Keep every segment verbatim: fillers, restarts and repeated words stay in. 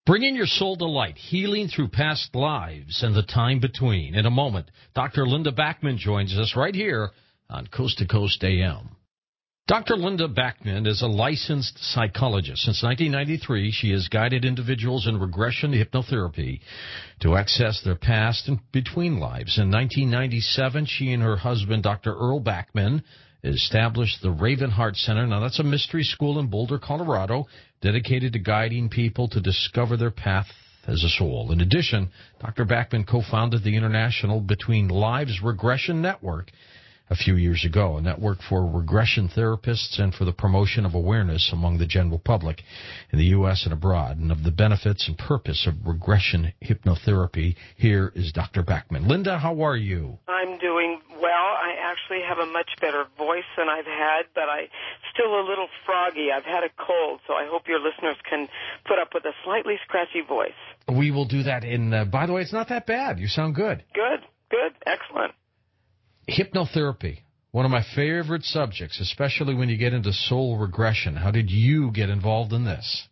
Bringing your soul to light, healing through past lives and the time between. In a moment, Doctor Linda Backman joins us right here on Coast to Coast A M. Doctor Linda Backman is a licensed psychologist. Since nineteen ninety-three, she has guided individuals in regression hypnotherapy to access their past and between lives. In nineteen ninety-seven, she and her husband, Doctor Earl Backman, established the Raven Heart Center. Now, that's a mystery school in Boulder, Colorado, dedicated to guiding people to discover their path as a soul. In addition, Doctor Backman co-founded the International Between Lives Regression Network a few years ago, a network for regression therapists and for the promotion of awareness among the general public in the U S and abroad, and of the benefits and purpose of regression hypnotherapy. Here is Doctor Backman. Linda, how are you? I'm doing well. I actually have a much better voice than I've had, but I still a little froggy. I've had a cold, so I hope your listeners can put up with a slightly scratchy voice. We will do that. In, uh, by the way, it's not that bad. You sound good. Good, good, excellent. Hypnotherapy, one of my favorite subjects, especially when you get into soul regression. How did you get involved in this?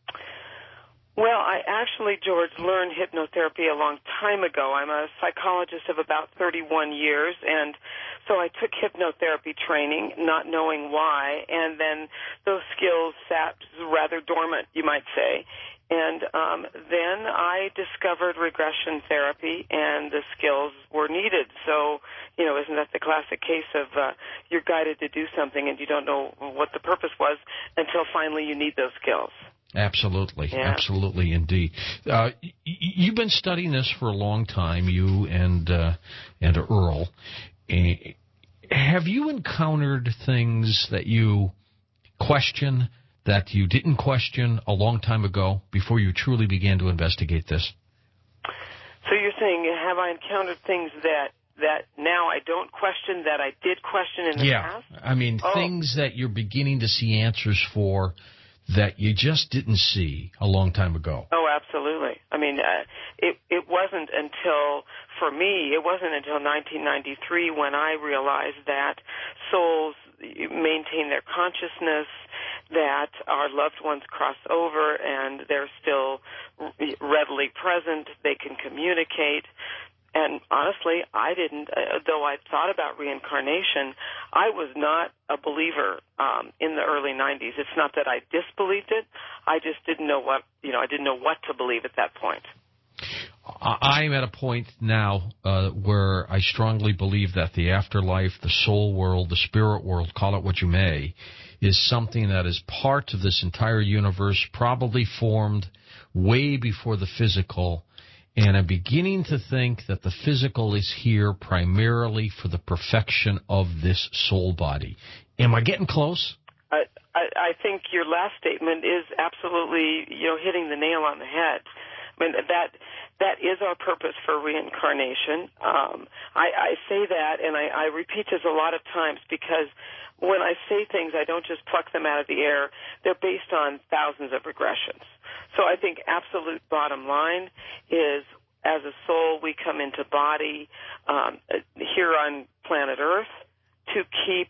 Well, I actually, George, learned hypnotherapy a long time ago. I'm a psychologist of about thirty-one years, and so I took hypnotherapy training, not knowing why, and then those skills sat rather dormant, you might say. And um, then I discovered regression therapy, and the skills were needed. So, you know, isn't that the classic case of uh, you're guided to do something and you don't know what the purpose was until finally you need those skills? Absolutely, yeah. absolutely, indeed. Uh, y- you've been studying this for a long time, you and uh, and Earl. Uh, have you encountered things that you question that you didn't question a long time ago before you truly began to investigate this? So you're saying, have I encountered things that, that now I don't question that I did question in the yeah. past? Yeah, I mean, oh. things that you're beginning to see answers for that you just didn't see a long time ago. Oh, absolutely. I mean, uh, it it wasn't until, for me, it wasn't until nineteen ninety-three when I realized that souls maintain their consciousness, that our loved ones cross over and they're still readily present, they can communicate. And honestly, I didn't, uh, though I thought about reincarnation, I was not a believer um, in the early nineties. It's not that I disbelieved it, I just didn't know what, you know, I didn't know what to believe at that point. I'm at a point now uh, where I strongly believe that the afterlife, the soul world, the spirit world, call it what you may, is something that is part of this entire universe, probably formed way before the physical. And I'm beginning to think that the physical is here primarily for the perfection of this soul body. Am I getting close? I, I, I think your last statement is absolutely, you know, hitting the nail on the head. I mean, that that is our purpose for reincarnation. Um, I, I say that, and I, I repeat this a lot of times because when I say things, I don't just pluck them out of the air. They're based on thousands of regressions. So I think absolute bottom line is, as a soul, we come into body um, here on planet Earth to keep,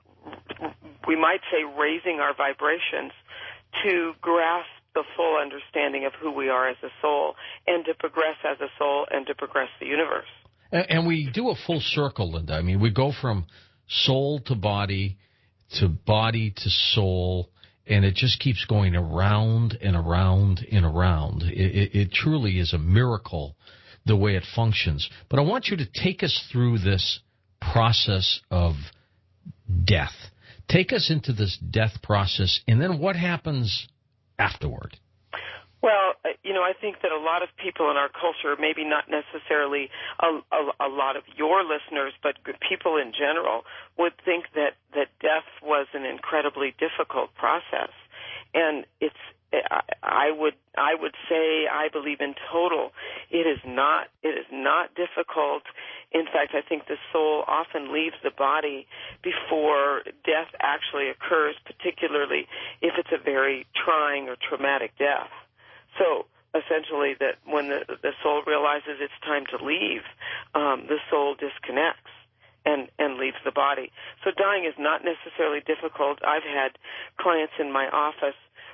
we might say, raising our vibrations to grasp the full understanding of who we are as a soul and to progress as a soul and to progress the universe. And, and we do a full circle, Linda. I mean, we go from soul to body to body to soul, and it just keeps going around and around and around. It, it, it truly is a miracle the way it functions. But I want you to take us through this process of death. Take us into this death process, and then what happens afterward? Well, you know, I think that a lot of people in our culture, maybe not necessarily a, a, a lot of your listeners, but people in general, would think that, that death was an incredibly difficult process. And it's, I would, I would say, I believe in total, it is not, it is not difficult. In fact, I think the soul often leaves the body before death actually occurs, particularly if it's a very trying or traumatic death. So essentially, that when the, the soul realizes it's time to leave, um, the soul disconnects and, and leaves the body. So dying is not necessarily difficult. I've had clients in my office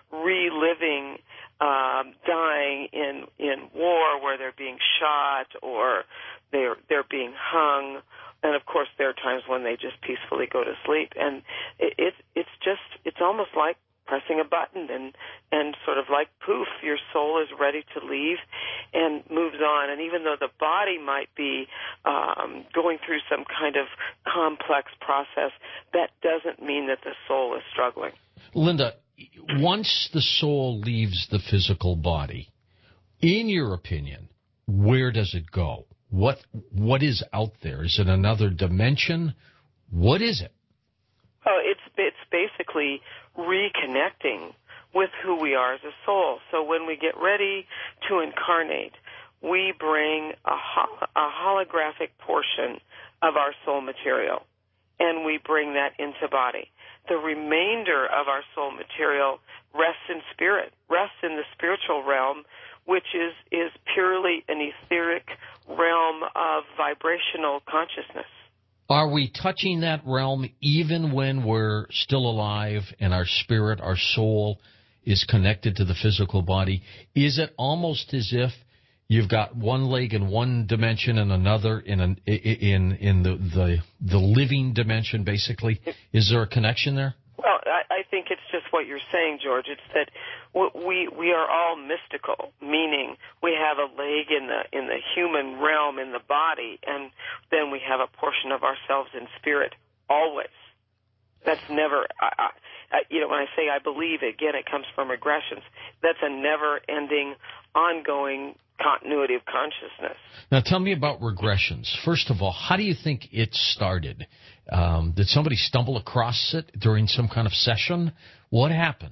reliving um, dying in in war where they're being shot or they're they're being hung. And of course, there are times when they just peacefully go to sleep, and it, it's it's just it's almost like pressing a button, and and sort of like poof, your soul is ready to leave, and moves on. And even though the body might be um, going through some kind of complex process, that doesn't mean that the soul is struggling. Linda, once the soul leaves the physical body, in your opinion, where does it go? What what is out there? Is it another dimension? What is it? Oh, it's it's basically reconnecting with who we are as a soul. So when we get ready to incarnate, we bring a, ho- a holographic portion of our soul material, and we bring that into body. The remainder of our soul material rests in spirit, rests in the spiritual realm, which is, is purely an etheric realm of vibrational consciousness. Are we touching that realm even when we're still alive and our spirit, our soul, is connected to the physical body? Is it almost as if you've got one leg in one dimension and another in an, in in the, the the living dimension, basically? Is there a connection there? Well, I, I think it's just what you're saying, George. It's that we we are all mystical, meaning we have a leg in the in the human realm in the body, and then we have a portion of ourselves in spirit always. That's never, I, I, you know, when I say I believe, again, it comes from regressions. That's a never-ending, ongoing continuity of consciousness. Now, tell me about regressions. First of all, how do you think it started? Um, did somebody stumble across it during some kind of session? What happened?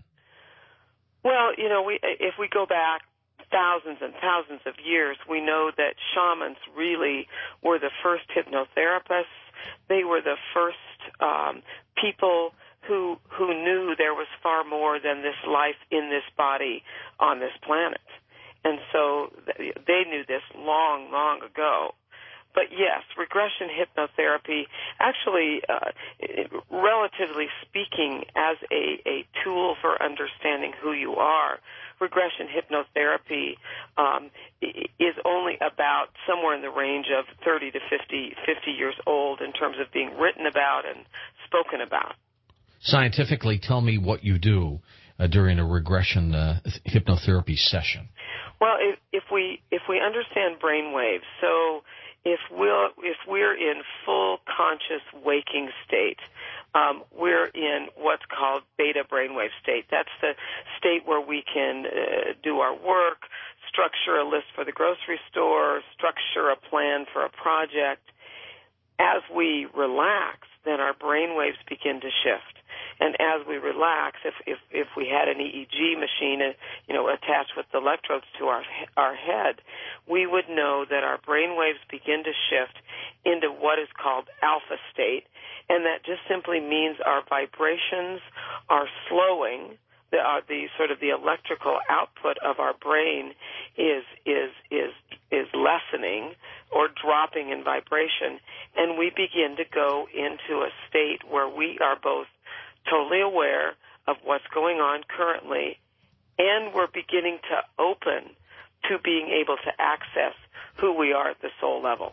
Well, you know, we, if we go back thousands and thousands of years, we know that shamans really were the first hypnotherapists. They were the first um, people who who knew there was far more than this life in this body on this planet. And so they knew this long, long ago. But yes, regression hypnotherapy, actually, uh, relatively speaking, as a, a tool for understanding who you are, regression hypnotherapy um, is only about somewhere in the range of thirty to fifty, fifty years old in terms of being written about and spoken about. Scientifically, tell me what you do uh, during a regression uh, hypnotherapy session. Well, if, if we if we understand brain waves, so if we'll if we're in full conscious waking state, um, we're in what's called beta brainwave state. That's the state where we can uh, do our work, structure a list for the grocery store, structure a plan for a project. As we relax, then our brain waves begin to shift. And as we relax, if, if, if we had an E E G machine, uh, you know, attached with electrodes to our our head, we would know that our brain waves begin to shift into what is called alpha state, and that just simply means our vibrations are slowing. The, uh, the sort of the electrical output of our brain is is is is lessening or dropping in vibration, and we begin to go into a state where we are both totally aware of what's going on currently, and we're beginning to open to being able to access who we are at the soul level.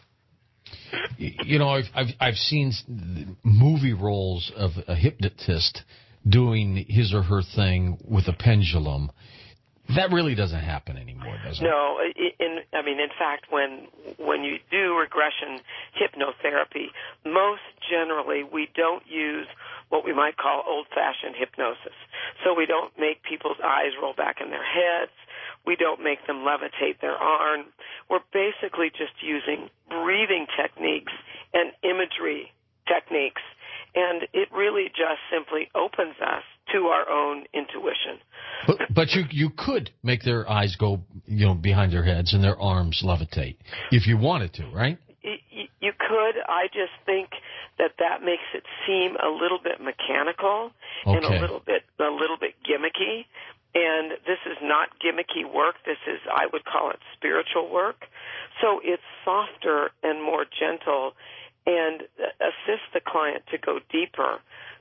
You know, I've I've, I've seen movie roles of a hypnotist doing his or her thing with a pendulum. That really doesn't happen anymore, does it? No, in, I mean, in fact, when when you do regression hypnotherapy, most generally we don't use what we might call old-fashioned hypnosis. So we don't make people's eyes roll back in their heads. We don't make them levitate their arm. We're basically just using breathing techniques and imagery techniques, and it really just simply opens us to our own intuition. But, but you you could make their eyes go, you know, behind their heads and their arms levitate if you wanted to, right? You could. I just think that that makes it seem a little bit mechanical okay. and a little bit a little bit gimmicky. And this is not gimmicky work. This is, I would call it, spiritual work. So it's softer and more gentle, and assists the client to go deeper,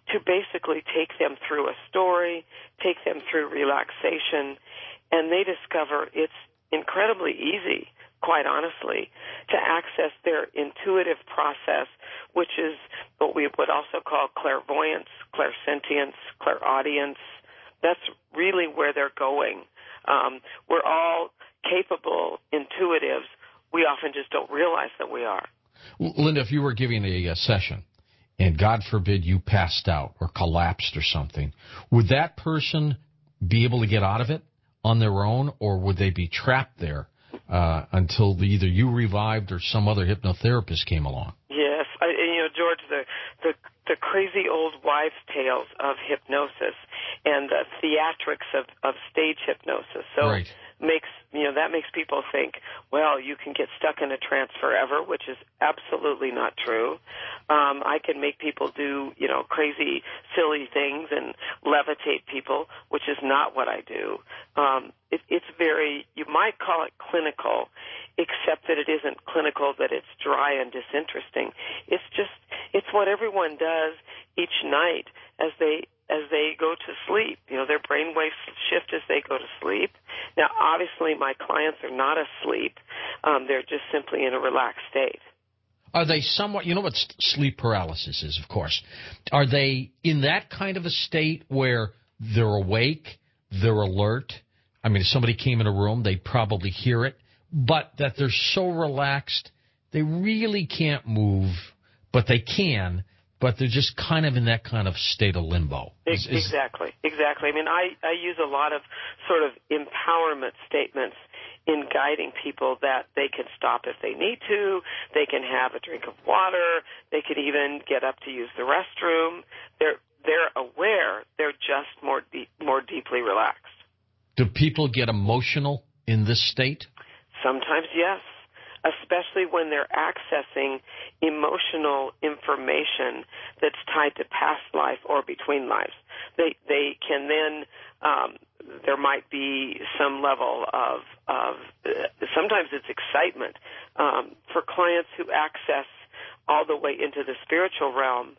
to basically take them through a story, take them through relaxation, and they discover it's incredibly easy, quite honestly, to access their intuitive process, which is what we would also call clairvoyance, clairsentience, clairaudience. That's really where they're going. Um, we're all capable intuitives. We often just don't realize that we are. Linda, if you were giving a, a session, and God forbid you passed out or collapsed or something, would that person be able to get out of it on their own, or would they be trapped there uh, until either you revived or some other hypnotherapist came along? Yes. I, you know, George, the, the, the crazy old wives' tales of hypnosis and the theatrics of, of stage hypnosis. So right. makes you know that makes people think, well, you can get stuck in a trance forever, which is absolutely not true. Um, I can make people do you know crazy, silly things and levitate people, which is not what I do. Um, it, it's very you might call it clinical, except that it isn't clinical that it's dry and disinteresting. It's just it's what everyone does each night as they as they go to sleep. You know, their brainwaves shift as they go to sleep. Now, obviously, my clients are not asleep. Um, they're just simply in a relaxed state. Are they somewhat, you know what sleep paralysis is, of course. Are they in that kind of a state where they're awake, they're alert? I mean, if somebody came in a room, they'd probably hear it, but that they're so relaxed, they really can't move, but they can, but they're just kind of in that kind of state of limbo. Is, is exactly, exactly. I mean, I, I use a lot of sort of empowerment statements in guiding people that they can stop if they need to, they can have a drink of water, they can even get up to use the restroom. They're they're aware, they're just more deep, more deeply relaxed. Do people get emotional in this state? Sometimes, yes. Especially when they're accessing emotional information that's tied to past life or between lives. They they can then, um, there might be some level of, of uh, sometimes it's excitement. Um, for clients who access all the way into the spiritual realm,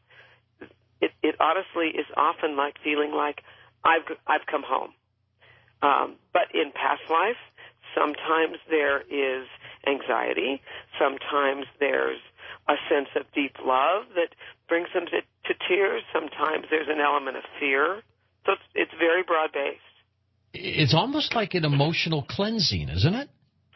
it, it honestly is often like feeling like I've, I've come home. Um, but in past life, sometimes there is anxiety. Sometimes there's a sense of deep love that brings them to, to tears. Sometimes there's an element of fear. So it's, it's very broad-based. It's almost like an emotional cleansing, isn't it?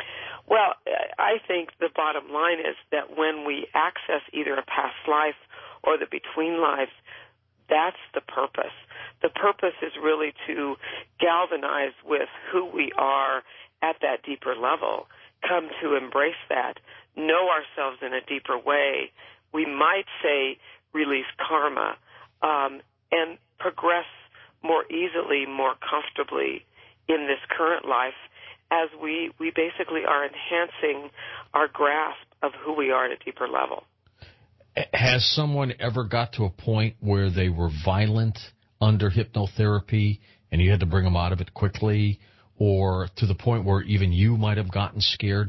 Well, I think the bottom line is that when we access either a past life or the between lives, that's the purpose. The purpose is really to galvanize with who we are at that deeper level, come to embrace that, know ourselves in a deeper way. We might say release karma, um, and progress more easily, more comfortably in this current life as we, we basically are enhancing our grasp of who we are at a deeper level. Has someone ever got to a point where they were violent under hypnotherapy and you had to bring them out of it quickly, or to the point where even you might have gotten scared?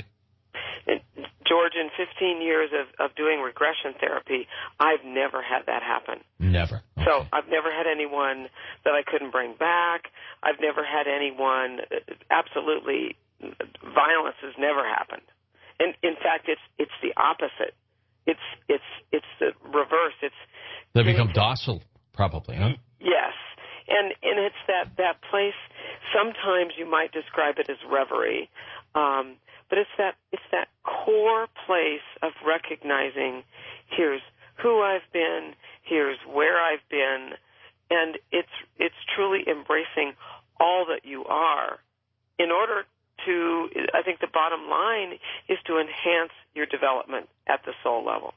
George, in fifteen years of, of doing regression therapy, I've never had that happen. Never. Okay. So I've never had anyone that I couldn't bring back. I've never had anyone, absolutely, violence has never happened. And in fact, it's it's the opposite. It's it's it's the reverse. It's they become docile, probably, huh? Yes, and and it's that that place. Sometimes you might describe it as reverie, um, but it's that it's that core place of recognizing here's who I've been, here's where I've been, and it's it's truly embracing all that you are in order to, I think the bottom line is to enhance your development at the soul level.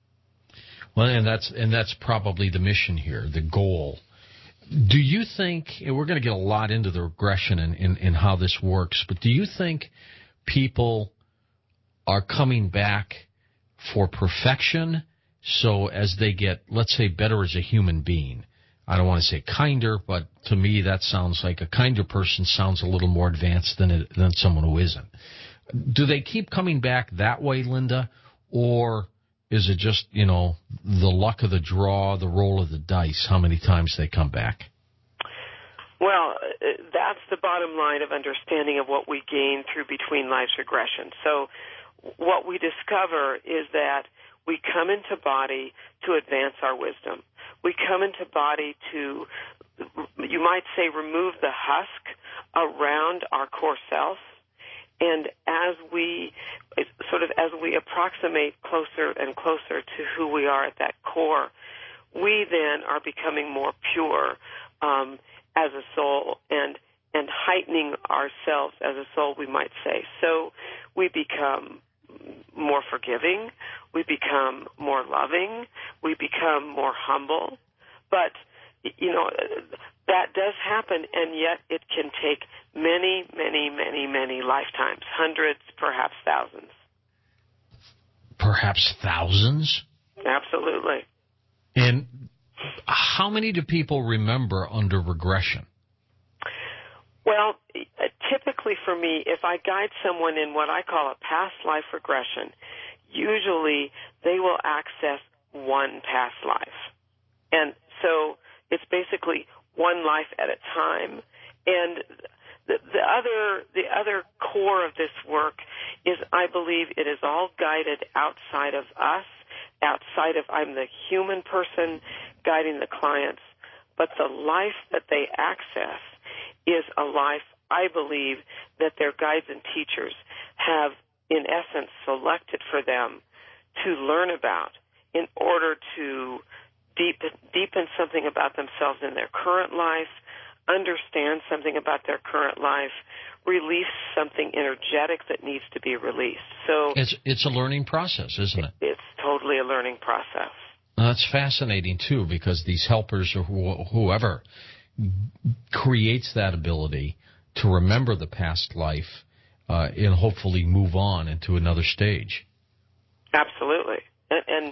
Well, and that's and that's probably the mission here, the goal. Do you think, and we're going to get a lot into the regression and, and, and how this works, but do you think people are coming back for perfection, so as they get, let's say, better as a human being? I don't want to say kinder, but to me that sounds like a kinder person sounds a little more advanced than a, than someone who isn't. Do they keep coming back that way, Linda, or is it just, you know, the luck of the draw, the roll of the dice, how many times they come back? Well, that's the bottom line of understanding of what we gain through between lives regression. So what we discover is that we come into body to advance our wisdom. We come into body to, you might say, remove the husk around our core self. And as we, sort of as we approximate closer and closer to who we are at that core, we then are becoming more pure um, as a soul and and heightening ourselves as a soul, we might say. So we become more forgiving, we become more loving, we become more humble. But, you know, that does happen, and yet it can take many, many, many, many lifetimes, hundreds, perhaps thousands. Perhaps thousands? Absolutely. And how many do people remember under regression? Well, typically for me, if I guide someone in what I call a past life regression, usually they will access one past life. And so it's basically one life at a time. And the, the other the other core of this work is, I believe, it is all guided outside of us, outside of I'm the human person guiding the clients, but the life that they access is a life, I believe, that their guides and teachers have, in essence, selected for them to learn about in order to deepen, deepen something about themselves in their current life, understand something about their current life, release something energetic that needs to be released. So it's it's a learning process, isn't it? It's totally a learning process. Well, that's fascinating too, because these helpers or wh- whoever creates that ability to remember the past life uh, and hopefully move on into another stage. Absolutely. And, and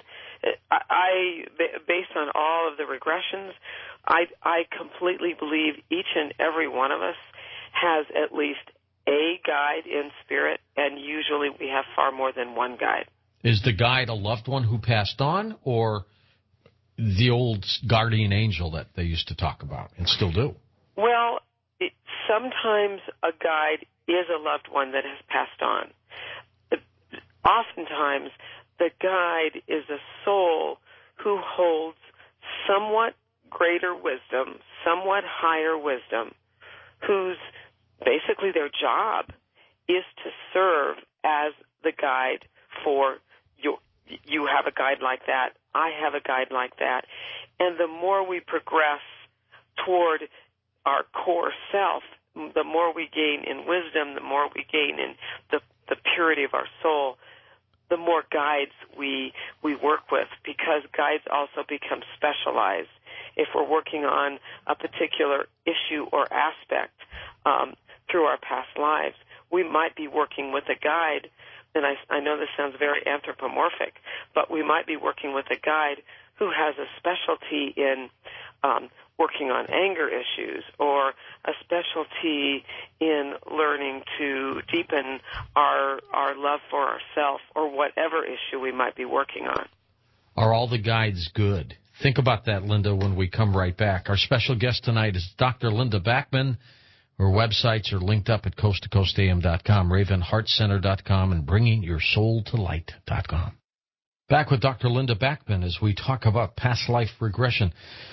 I, based on all of the regressions, I, I completely believe each and every one of us has at least a guide in spirit, and usually we have far more than one guide. Is the guide a loved one who passed on, or the old guardian angel that they used to talk about and still do? Well, it, sometimes a guide is a loved one that has passed on. But oftentimes, the guide is a soul who holds somewhat greater wisdom, somewhat higher wisdom, whose basically their job is to serve as the guide for you. You have a guide like that. I have a guide like that. And the more we progress toward our core self, the more we gain in wisdom, the more we gain in the, the purity of our soul, the more guides we we work with, because guides also become specialized. If we're working on a particular issue or aspect um, through our past lives, we might be working with a guide. And I, I know this sounds very anthropomorphic, but we might be working with a guide who has a specialty in um, working on anger issues, or a specialty in learning to deepen our our love for ourselves, or whatever issue we might be working on. Are all the guides good? Think about that, Linda, when we come right back. Our special guest tonight is Doctor Linda Backman. Her websites are linked up at coast to coast a m dot com, raven heart center dot com, and bringing your soul to light dot com. Back with Doctor Linda Backman as we talk about past life regression.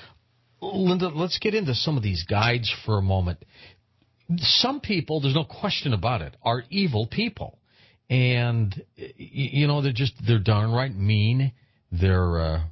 Linda, let's get into some of these guides for a moment. Some people, there's no question about it, are evil people. And, you know, they're just, they're downright mean. They're uh,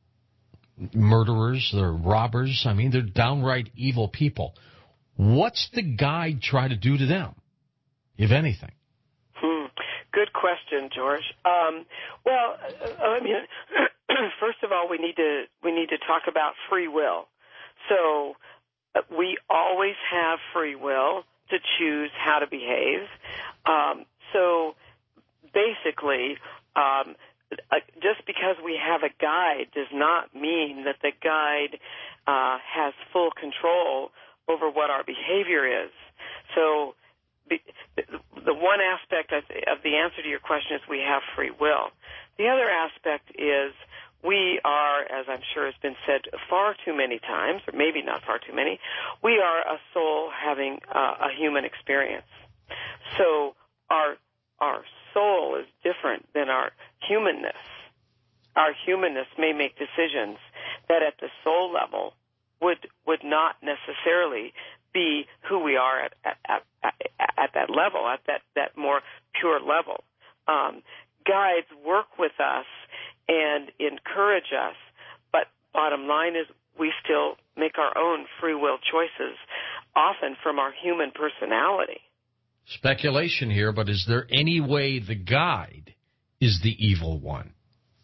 murderers. They're robbers. I mean, they're downright evil people. What's the guide try to do to them, if anything? Hmm. Good question, George. Um, well, I mean, first of all, we need to we need to talk about free will. So uh, we always have free will to choose how to behave. Um, so basically, um, uh, just because we have a guide does not mean that the guide uh, has full control over what our behavior is. So the, the one aspect of the answer to your question is we have free will. the other aspect is we are, as I'm sure has been said far too many times, or maybe not far too many, we are a soul having uh, a human experience. So our our soul is different than our humanness. Our humanness may make decisions that at the soul level would would not necessarily be who we are at at, at, at, at that level, at that, that more pure level. Um, guides work with us and encourage us, but bottom line is we still make our own free will choices, often from our human personality. Speculation here, but is there any way the guide is the evil one?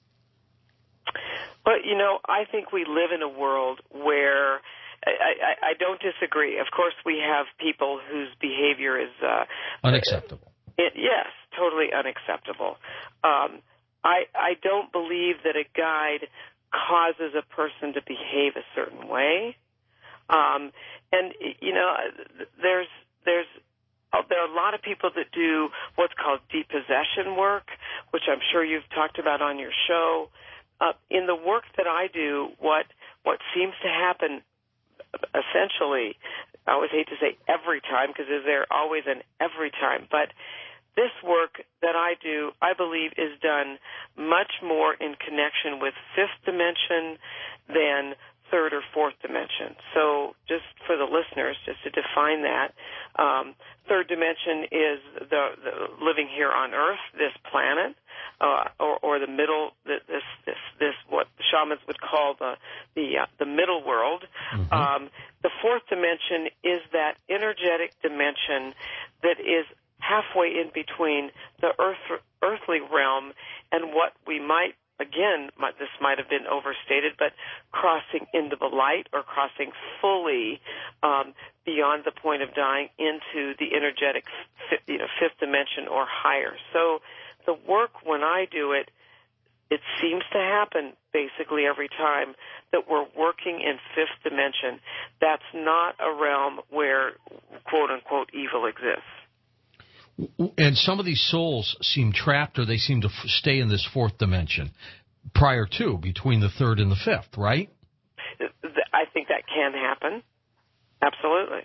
But, you know, I think we live in a world where I, I, I don't disagree. Of course, we have people whose behavior is uh, unacceptable. It, yes, totally unacceptable. Um, I, I don't believe that a guide causes a person to behave a certain way. Um, and, you know, there's there's Uh, there are a lot of people that do what's called depossession work, which I'm sure you've talked about on your show. Uh, in the work that I do, what what seems to happen essentially, I always hate to say every time because is there always an every time, but this work that I do, I believe, is done much more in connection with fifth dimension than third or fourth dimension. So just for the listeners, just to define that, um, third dimension is the, the living here on Earth, this planet, uh, or, or the middle, this, this, this, what shamans would call the the, uh, the middle world. Mm-hmm. Um, the fourth dimension is that energetic dimension that is halfway in between the earth, earthly realm and what we might, again, this might have been overstated, but crossing into the light or crossing fully um, beyond the point of dying into the energetic, you know, fifth dimension or higher. So the work, when I do it, it seems to happen basically every time that we're working in fifth dimension. That's not a realm where, quote unquote, evil exists. And some of these souls seem trapped, or they seem to f- stay in this fourth dimension prior to, between the third and the fifth, right? I think that can happen. Absolutely.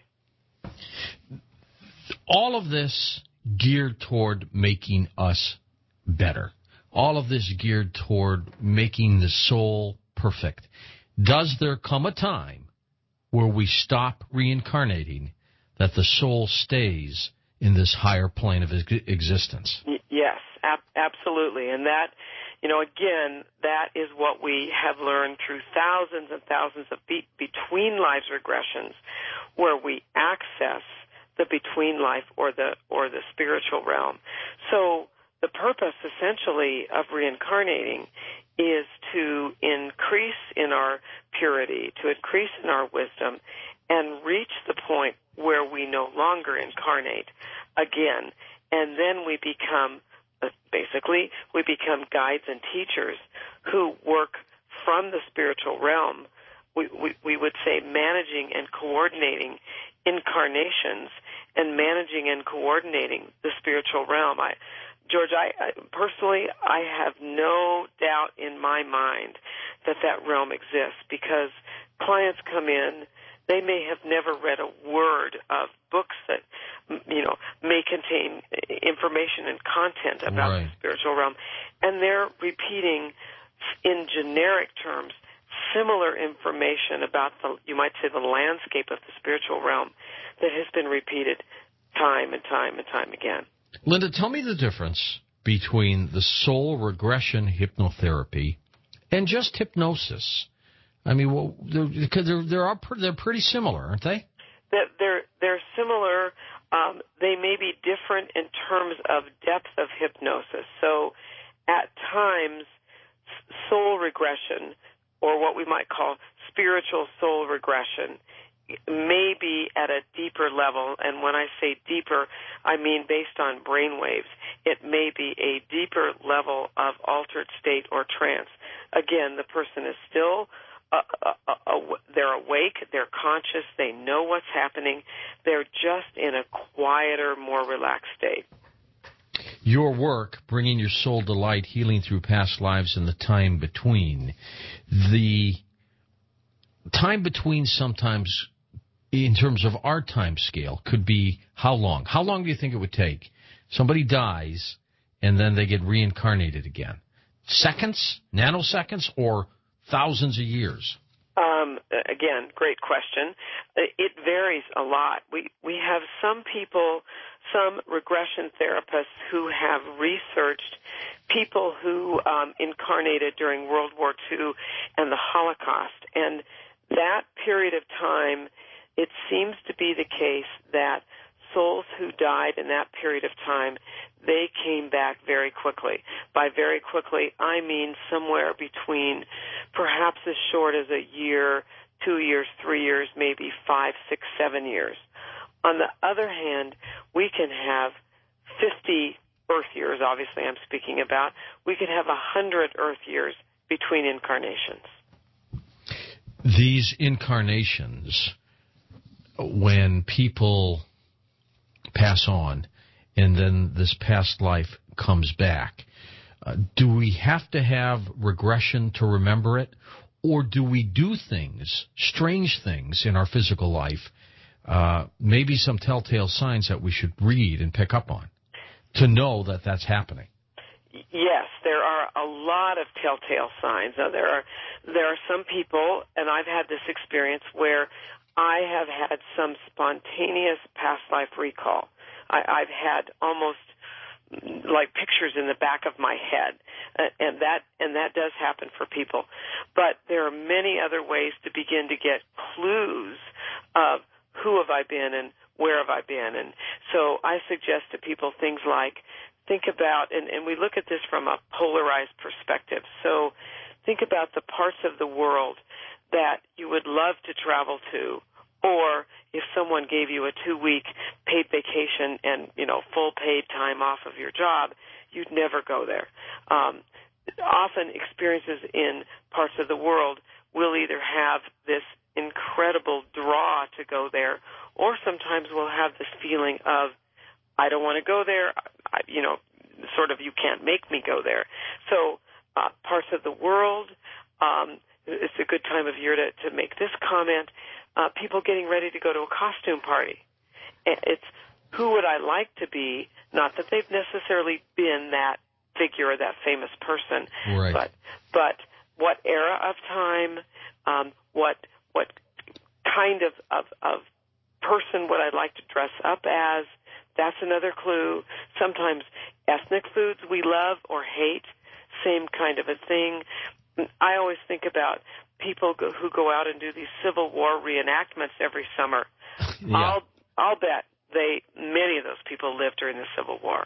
All of this geared toward making us better. All of this geared toward making the soul perfect. Does there come a time where we stop reincarnating, that the soul stays in this higher plane of existence? Yes, ab- absolutely. And that, you know, again, that is what we have learned through thousands and thousands of be- between lives regressions, where we access the between life or the or the spiritual realm. So the purpose, essentially, of reincarnating is to increase in our purity, to increase in our wisdom, and reach the point where we no longer incarnate again. And then we become, basically, we become guides and teachers who work from the spiritual realm. We, we, we would say managing and coordinating incarnations and managing and coordinating the spiritual realm. I, George, I, I personally, I have no doubt in my mind that that realm exists, because clients come in, they may have never read a word of books that, you know, may contain information and content about right. the spiritual realm, and they're repeating in generic terms similar information about the, you might say, the landscape of the spiritual realm that has been repeated time and time and time again. Linda, tell me the difference between the soul regression hypnotherapy and just hypnosis. I mean, well, because they're, they're, they're, they're pretty similar, aren't they? They're, they're similar. Um, they may be different in terms of depth of hypnosis. So at times, soul regression, or what we might call spiritual soul regression, may be at a deeper level. And when I say deeper, I mean based on brain waves. It may be a deeper level of altered state or trance. Again, the person is still Uh, uh, uh, they're awake, they're conscious, they know what's happening. They're just in a quieter, more relaxed state. Your work, Bringing Your Soul to Light, Healing Through Past Lives and the Time Between. The time between sometimes, in terms of our time scale, could be how long? How long do you think it would take? Somebody dies, and then they get reincarnated again. Seconds, nanoseconds, or thousands of years? Um, again, great question. It varies a lot. We we have some people, some regression therapists who have researched people who um, incarnated during World War Two and the Holocaust, and that period of time, it seems to be the case that souls who died in that period of time, they came back very quickly. By very quickly, I mean somewhere between perhaps as short as a year, two years, three years, maybe five, six, seven years. On the other hand, we can have fifty Earth years, obviously I'm speaking about. We could have one hundred Earth years between incarnations. These incarnations, when people pass on and then this past life comes back, uh, do we have to have regression to remember it? Or do we do things, strange things in our physical life, uh, maybe some telltale signs that we should read and pick up on to know that that's happening? Yes, there are a lot of telltale signs. Now, there are there are some people, and I've had this experience where I have had some spontaneous past life recall. I, I've had almost like pictures in the back of my head, uh, and that and that does happen for people. But there are many other ways to begin to get clues of who have I been and where have I been. And so I suggest to people things like, think about, and, and we look at this from a polarized perspective. So think about the parts of the world that you would love to travel to, or if someone gave you a two-week paid vacation and, you know, full paid time off of your job, you'd never go there. Um, often experiences in parts of the world will either have this incredible draw to go there, or sometimes we'll have this feeling of, I don't want to go there, I, you know, sort of you can't make me go there. So uh, parts of the world, um, it's a good time of year to, to make this comment, uh, people getting ready to go to a costume party. It's who would I like to be, not that they've necessarily been that figure or that famous person, right. but but what era of time, um, what what kind of, of, of person would I like to dress up as. That's another clue. Sometimes ethnic foods we love or hate, same kind of a thing. I always think about people go, who go out and do these Civil War reenactments every summer. Yeah. I'll I'll bet they many of those people lived during the Civil War.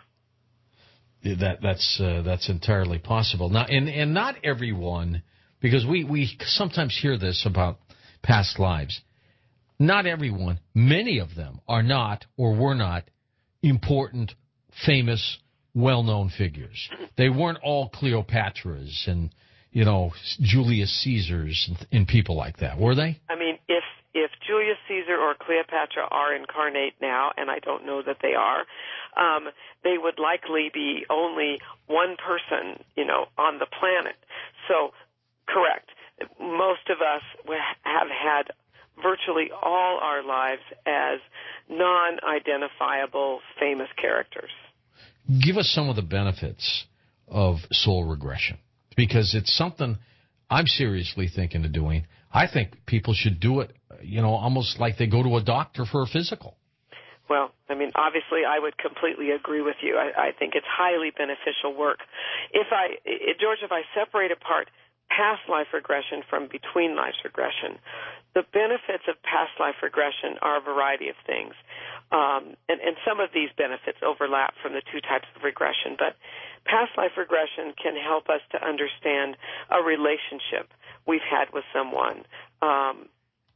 That that's uh, that's entirely possible. Now, and and not everyone, because we we sometimes hear this about past lives. Not everyone, many of them are not or were not important, famous, well-known figures. They weren't all Cleopatras and, you know, Julius Caesars and, and people like that, were they? I mean, if if Julius Caesar or Cleopatra are incarnate now, and I don't know that they are, um, they would likely be only one person, you know, on the planet. So, correct. Most of us have had virtually all our lives as non-identifiable famous characters. Give us some of the benefits of soul regression, because it's something I'm seriously thinking of doing. I think people should do it, you know, almost like they go to a doctor for a physical. Well, I mean, obviously, I would completely agree with you. I, I think it's highly beneficial work. If I, George, if I separate apart past life regression from between life regression, the benefits of past life regression are a variety of things. Um, and, and some of these benefits overlap from the two types of regression, but past life regression can help us to understand a relationship we've had with someone. Um,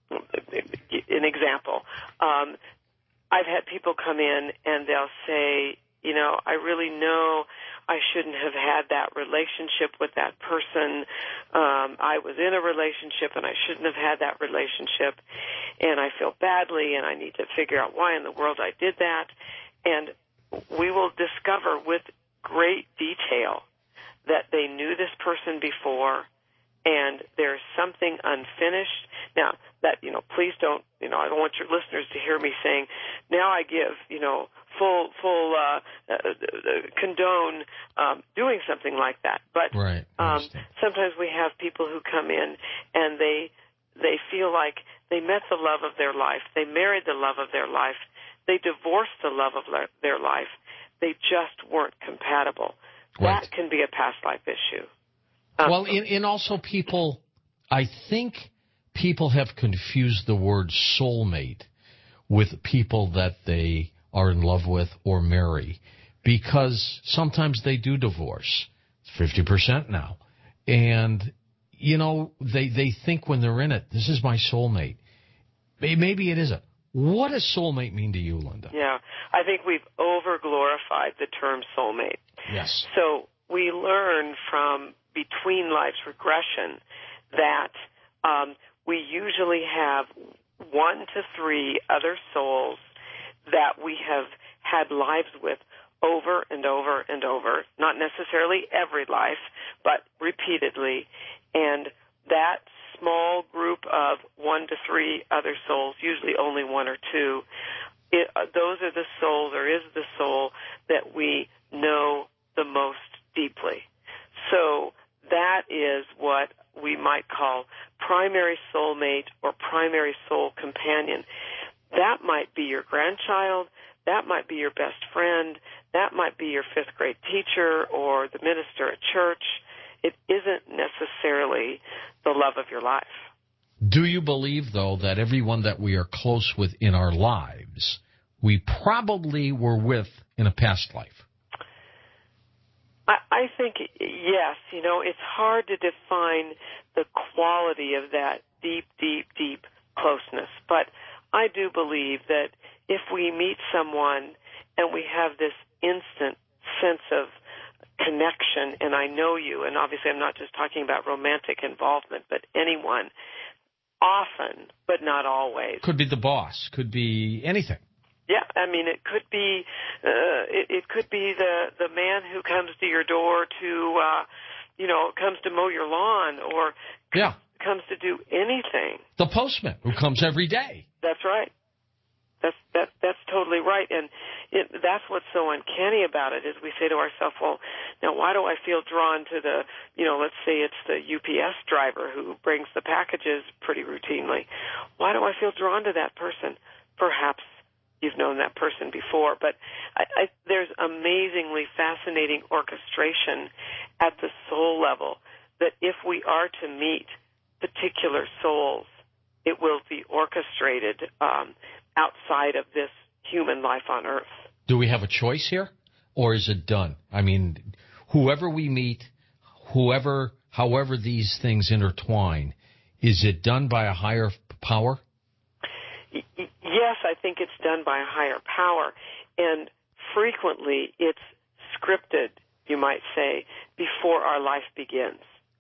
an example, um, I've had people come in and they'll say, you know, I really know I shouldn't have had that relationship with that person. Um, I was in a relationship and I shouldn't have had that relationship, and I feel badly and I need to figure out why in the world I did that. And we will discover with great detail that they knew this person before, and there's something unfinished. Now, that, you know, please don't, you know, I don't want your listeners to hear me saying, now I give, you know, full, full, uh, uh, condone, um, doing something like that. But, right. um, sometimes we have people who come in and they, they feel like they met the love of their life. They married the love of their life. They divorced the love of le- their life. They just weren't compatible. Right. That can be a past life issue. Um, well, and, and also people, I think people have confused the word soulmate with people that they are in love with or marry, because sometimes they do divorce. It's fifty percent now. And, you know, they, they think when they're in it, this is my soulmate. Maybe it isn't. What does soulmate mean to you, Linda? Yeah, I think we've over-glorified the term soulmate. Yes. So we learn from between lives regression that um, we usually have one to three other souls that we have had lives with over and over and over, not necessarily every life, but repeatedly, and that small group of one to three other souls, usually only one or two, it, uh, those are the souls, or is the soul, that we know the most deeply. So that is what we might call primary soulmate or primary soul companion. That might be your grandchild, that might be your best friend, that might be your fifth grade teacher or the minister at church. It isn't necessarily the love of your life. Do you believe, though, that everyone that we are close with in our lives, we probably were with in a past life? I, I think, yes. You know, it's hard to define the quality of that deep, deep, deep closeness. But I do believe that if we meet someone and we have this instant sense of connection, and I know you, and obviously I'm not just talking about romantic involvement, but anyone, often, but not always. Could be the boss, could be anything. Yeah, I mean, it could be, uh, it, it could be the, the man who comes to your door to, uh, you know, comes to mow your lawn, or yeah. comes to do anything. The postman who comes every day. That's right. That's that that's totally right, and it, that's what's so uncanny about it is we say to ourselves, well, now why do I feel drawn to the, you know, let's say it's the U P S driver who brings the packages pretty routinely. Why do I feel drawn to that person? Perhaps you've known that person before, but I, I, there's amazingly fascinating orchestration at the soul level that if we are to meet particular souls, it will be orchestrated um, outside of this human life on earth. Do we have a choice here, or is it done? I mean, whoever we meet, whoever, however these things intertwine, is it done by a higher power? Y- yes, I think it's done by a higher power, and frequently it's scripted, you might say, before our life begins.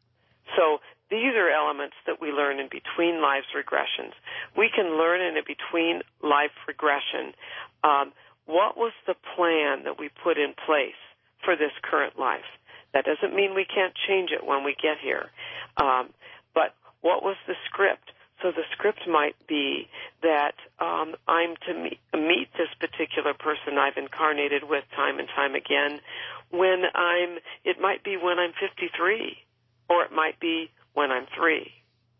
So these are elements that we learn in between lives regressions. We can learn in a between life regression um, what was the plan that we put in place for this current life. That doesn't mean we can't change it when we get here. Um, but what was the script? So the script might be that um, I'm to meet, meet this particular person I've incarnated with time and time again when I'm, it might be when I'm fifty-three, or it might be when I'm three.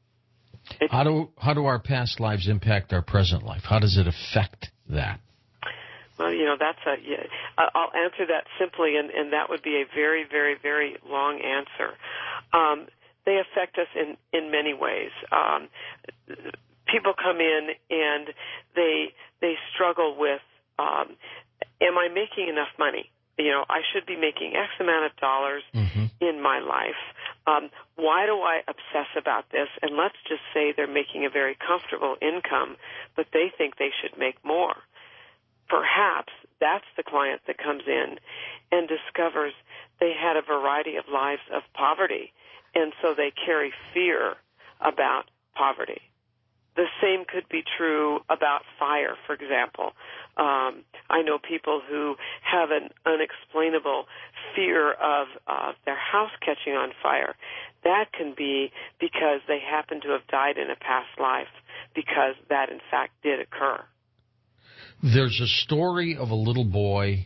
It, how do how do our past lives impact our present life? How does it affect that? Well, you know, that's a. Yeah, I'll answer that simply, and, and that would be a very, very, very long answer. Um, they affect us in, in many ways. Um, people come in and they they struggle with, um, am I making enough money? You know, I should be making X amount of dollars mm-hmm. in my life. Um, why do I obsess about this? And let's just say they're making a very comfortable income, but they think they should make more. Perhaps that's the client that comes in and discovers they had a variety of lives of poverty, and so they carry fear about poverty. The same could be true about fire, for example. Um, I know people who have an unexplainable fear of uh, their house catching on fire. That can be because they happen to have died in a past life, because that, in fact, did occur. There's a story of a little boy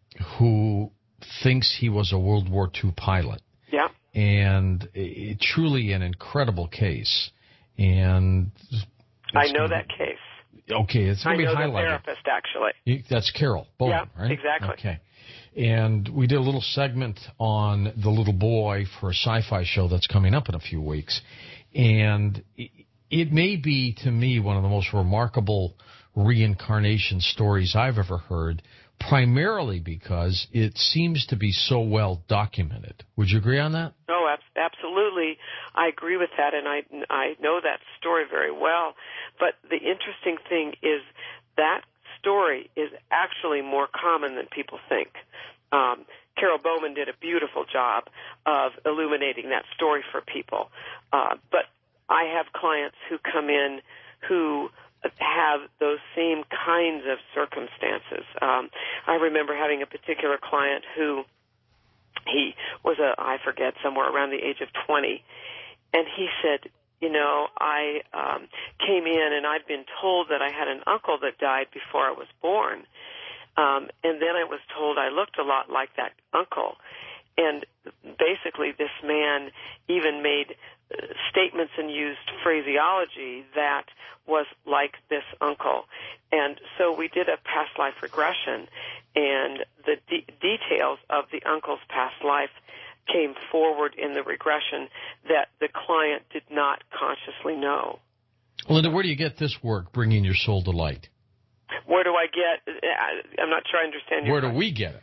who thinks he was a World War Two pilot. Yeah. And it, truly an incredible case. And I know that case. Okay, it's going to be highlighted. I know the therapist, actually. You, that's Carol Bowman, yeah, right? Exactly. Okay. And we did a little segment on the little boy for a sci-fi show that's coming up in a few weeks. And it, it may be, to me, one of the most remarkable reincarnation stories I've ever heard, primarily because it seems to be so well documented. Would you agree on that? No, absolutely. I agree with that, and I, I know that story very well. But the interesting thing is that story is actually more common than people think. Um, Carol Bowman did a beautiful job of illuminating that story for people. Uh, but I have clients who come in who have those same kinds of circumstances. Um, I remember having a particular client who he was a, I forget, somewhere around the age of twenty, and he said, you know, I um, came in and I'd been told that I had an uncle that died before I was born, um, and then I was told I looked a lot like that uncle. And basically this man even made uh, statements and used phraseology that was like this uncle. And so we did a past life regression, and the de- details of the uncle's past life came forward in the regression that the client did not consciously know. Linda, where do you get this work, Bringing Your Soul to Light? Where do I get, I'm not sure I understand your Where question. do we get it?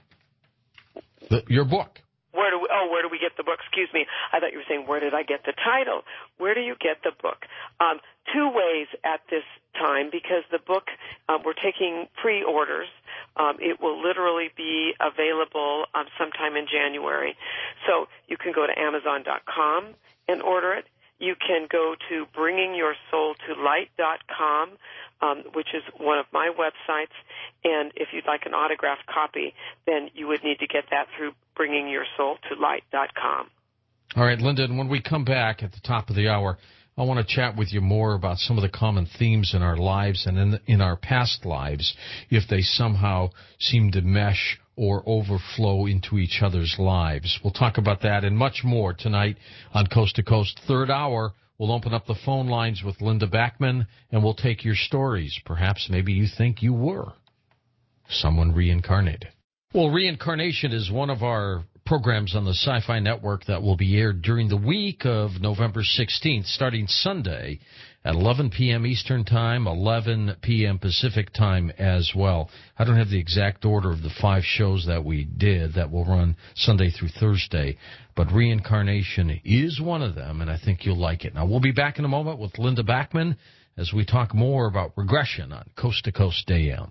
The, your book. Where do we, oh, where do we get the book? Excuse me. I thought you were saying, where did I get the title? Where do you get the book? Um, two ways at this time, because the book, um, we're taking pre-orders. Um, it will literally be available um, sometime in January. So you can go to Amazon dot com and order it. You can go to bringing your soul to light dot com, um, which is one of my websites. And if you'd like an autographed copy, then you would need to get that through bringing your soul to light dot com. All right, Linda, and when we come back at the top of the hour, I want to chat with you more about some of the common themes in our lives and in, in our past lives, if they somehow seem to mesh or overflow into each other's lives. We'll talk about that and much more tonight on Coast to Coast. Third hour, we'll open up the phone lines with Linda Backman, and we'll take your stories. Perhaps maybe you think you were someone reincarnated. Well, reincarnation is one of our programs on the Sci-Fi Network that will be aired during the week of November sixteenth, starting Sunday at eleven p.m. Eastern Time, eleven p.m. Pacific Time as well. I don't have the exact order of the five shows that we did that will run Sunday through Thursday, but reincarnation is one of them, and I think you'll like it. Now, we'll be back in a moment with Linda Backman as we talk more about regression on Coast to Coast A M.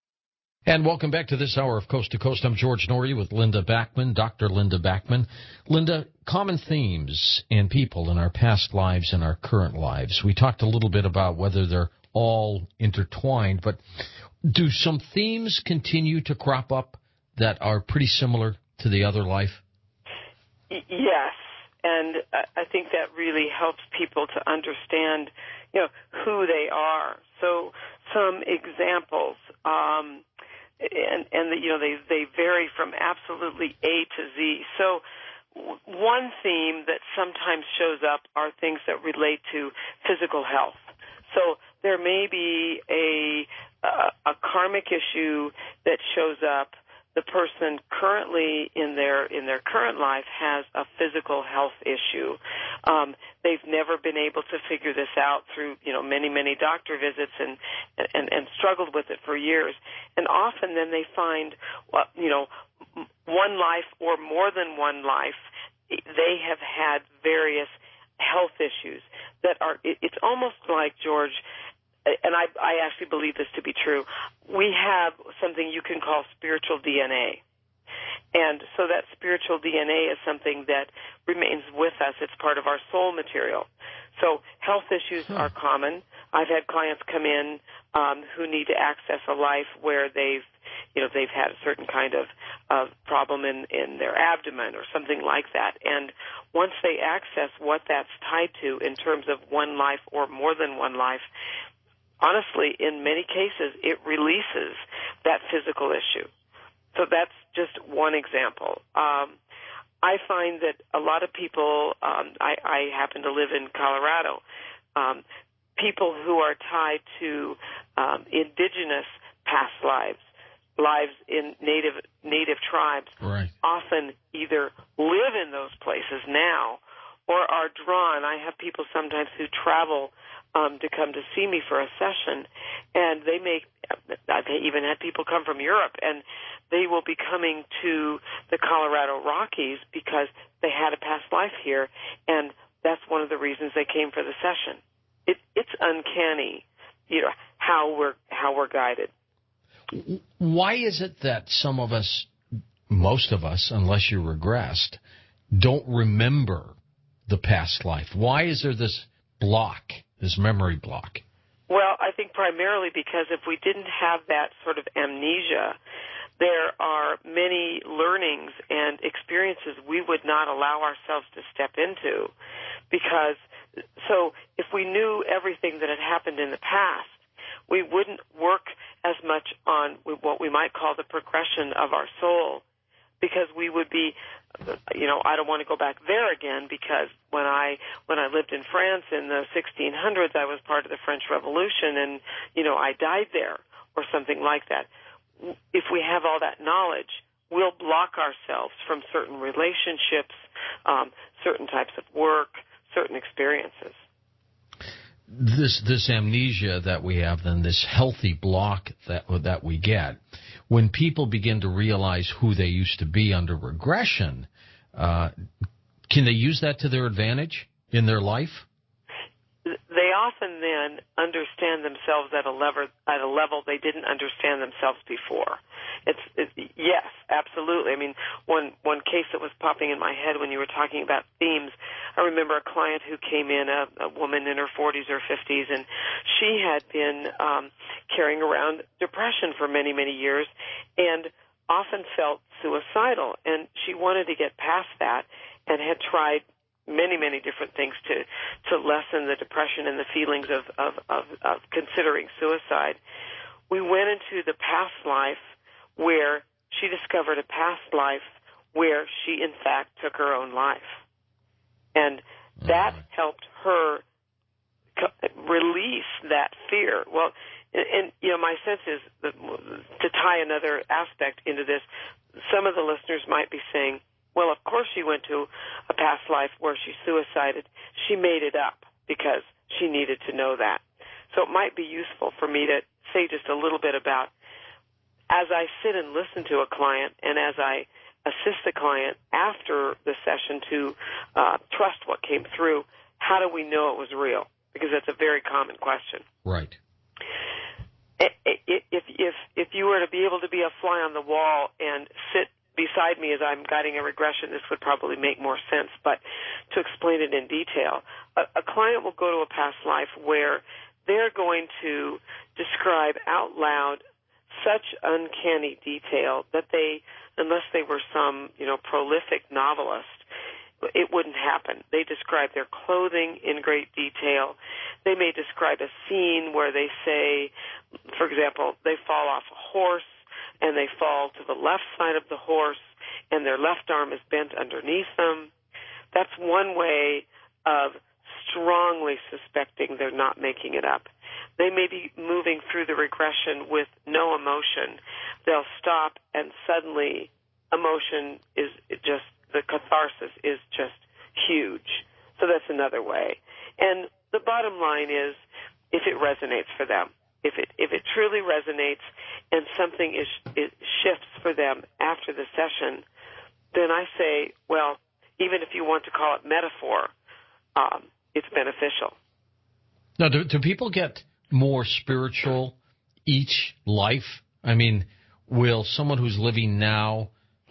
And welcome back to this hour of Coast to Coast. I'm George Norrie with Linda Backman, Doctor Linda Backman. Linda, common themes and people in our past lives and our current lives. We talked a little bit about whether they're all intertwined, but do some themes continue to crop up that are pretty similar to the other life? Yes, and I think that really helps people to understand, you know, who they are. So some examples. Um, And, and the, you know, they, they vary from absolutely A to Z. So w- one theme that sometimes shows up are things that relate to physical health. So there may be a, a, a karmic issue that shows up. The person currently in their in their current life has a physical health issue. Um, they've never been able to figure this out through, you know, many, many doctor visits and, and, and struggled with it for years. And often then they find, well, you know, one life or more than one life, they have had various health issues that are, it's almost like, George, and I, I actually believe this to be true, we have something you can call spiritual D N A. And so that spiritual D N A is something that remains with us. It's part of our soul material. So health issues huh. are common. I've had clients come in um, who need to access a life where they've, you know, they've had a certain kind of, of problem in, in their abdomen or something like that. And once they access what that's tied to in terms of one life or more than one life, honestly, in many cases, it releases that physical issue. So that's just one example. Um, I find that a lot of people, um, I, I happen to live in Colorado, um, people who are tied to um, indigenous past lives, lives in native native tribes, right. often either live in those places now or are drawn. I have people sometimes who travel um, to come to see me for a session, and they may, I've even had people come from Europe, and they will be coming to the Colorado Rockies because they had a past life here, and that's one of the reasons they came for the session. It, it's uncanny, you know, how we're how we're guided. Why is it that some of us, most of us, unless you regressed, don't remember the past life? Why is there this block, this memory block? Well, I think primarily because if we didn't have that sort of amnesia, there are many learnings and experiences we would not allow ourselves to step into because, so if we knew everything that had happened in the past, we wouldn't work as much on what we might call the progression of our soul because we would be, you know, I don't want to go back there again because when I when I lived in France in the sixteen hundreds, I was part of the French Revolution and, you know, I died there or something like that. If we have all that knowledge, we'll block ourselves from certain relationships, um, certain types of work, certain experiences. This this amnesia that we have, then this healthy block that that we get, when people begin to realize who they used to be under regression, uh, can they use that to their advantage in their life? They often then understand themselves at a level at a level they didn't understand themselves before. It's it, yes, absolutely. I mean, one one case that was popping in my head when you were talking about themes, I remember a client who came in, a, a woman in her forties or fifties, and she had been um, carrying around depression for many many years, and often felt suicidal, and she wanted to get past that, and had tried many, many different things to, to lessen the depression and the feelings of, of, of, of considering suicide. We went into the past life where she discovered a past life where she, in fact, took her own life. And that mm-hmm. helped her release that fear. Well, and, and, you know, my sense is that to tie another aspect into this, some of the listeners might be saying, well, of course she went to a past life where she suicided. She made it up because she needed to know that. So it might be useful for me to say just a little bit about, as I sit and listen to a client and as I assist the client after the session to uh, trust what came through, how do we know it was real? Because that's a very common question. Right. If, if, if you were to be able to be a fly on the wall and sit beside me as I'm guiding a regression, this would probably make more sense, but to explain it in detail, a, a client will go to a past life where they're going to describe out loud such uncanny detail that they, unless they were some, you know, prolific novelist, it wouldn't happen. They describe their clothing in great detail. They may describe a scene where they say, for example, they fall off a horse, and they fall to the left side of the horse, and their left arm is bent underneath them. That's one way of strongly suspecting they're not making it up. They may be moving through the regression with no emotion. They'll stop, and suddenly emotion is just, the catharsis is just huge. So that's another way. And the bottom line is, if it resonates for them, If it if it truly resonates and something is it shifts for them after the session, then I say, well, even if you want to call it metaphor, um, it's beneficial. Now, do, do people get more spiritual each life? I mean, will someone who's living now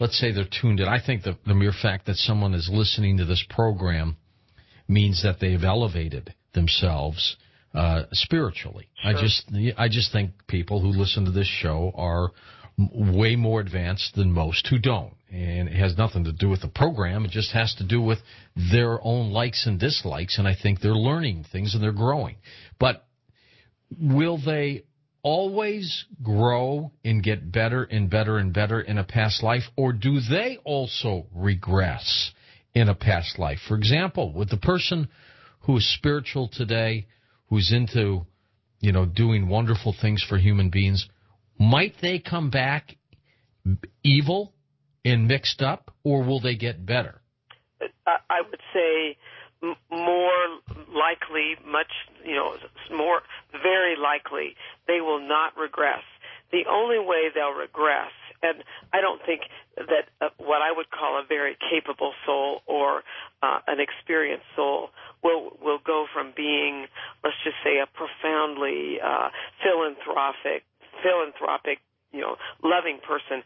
let's say they're tuned in. I think the, the mere fact that someone is listening to this program means that they've elevated themselves uh, spiritually. Sure. I just I just think people who listen to this show are way more advanced than most who don't. And it has nothing to do with the program. It just has to do with their own likes and dislikes, and I think they're learning things and they're growing. But will they always grow and get better and better and better in a past life, or do they also regress in a past life? For example, with the person who is spiritual today, who's into, you know, doing wonderful things for human beings, might they come back evil and mixed up, or will they get better? I would say more likely, much, you know, more, very likely, they will not regress. The only way they'll regress, and I don't think that uh, what I would call a very capable soul or uh, an experienced soul will will go from being, let's just say, a profoundly uh, philanthropic, philanthropic, you know, loving person.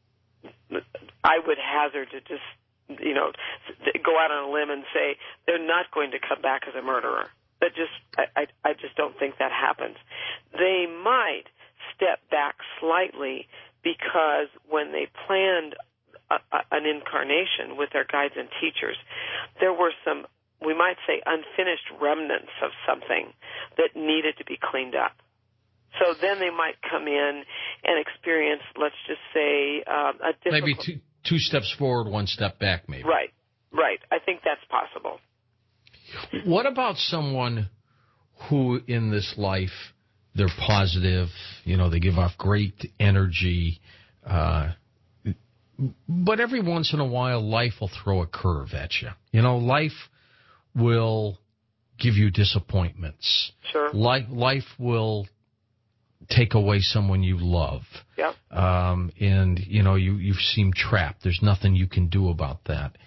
I would hazard to just, you know, go out on a limb and say they're not going to come back as a murderer. That just, I, I, I just don't think that happens. They might step back slightly because when they planned a, a, an incarnation with their guides and teachers, there were some, we might say, unfinished remnants of something that needed to be cleaned up. So then they might come in and experience, let's just say, um, a difficult... Maybe two, two steps forward, one step back, maybe. Right, right. I think that's possible. What about someone who, in this life, they're positive, you know, they give off great energy, uh, but every once in a while, life will throw a curve at you. You know, life will give you disappointments. Sure. Life, life will take away someone you love. Yeah. Um, and, you know, you, you seem trapped. There's nothing you can do about that.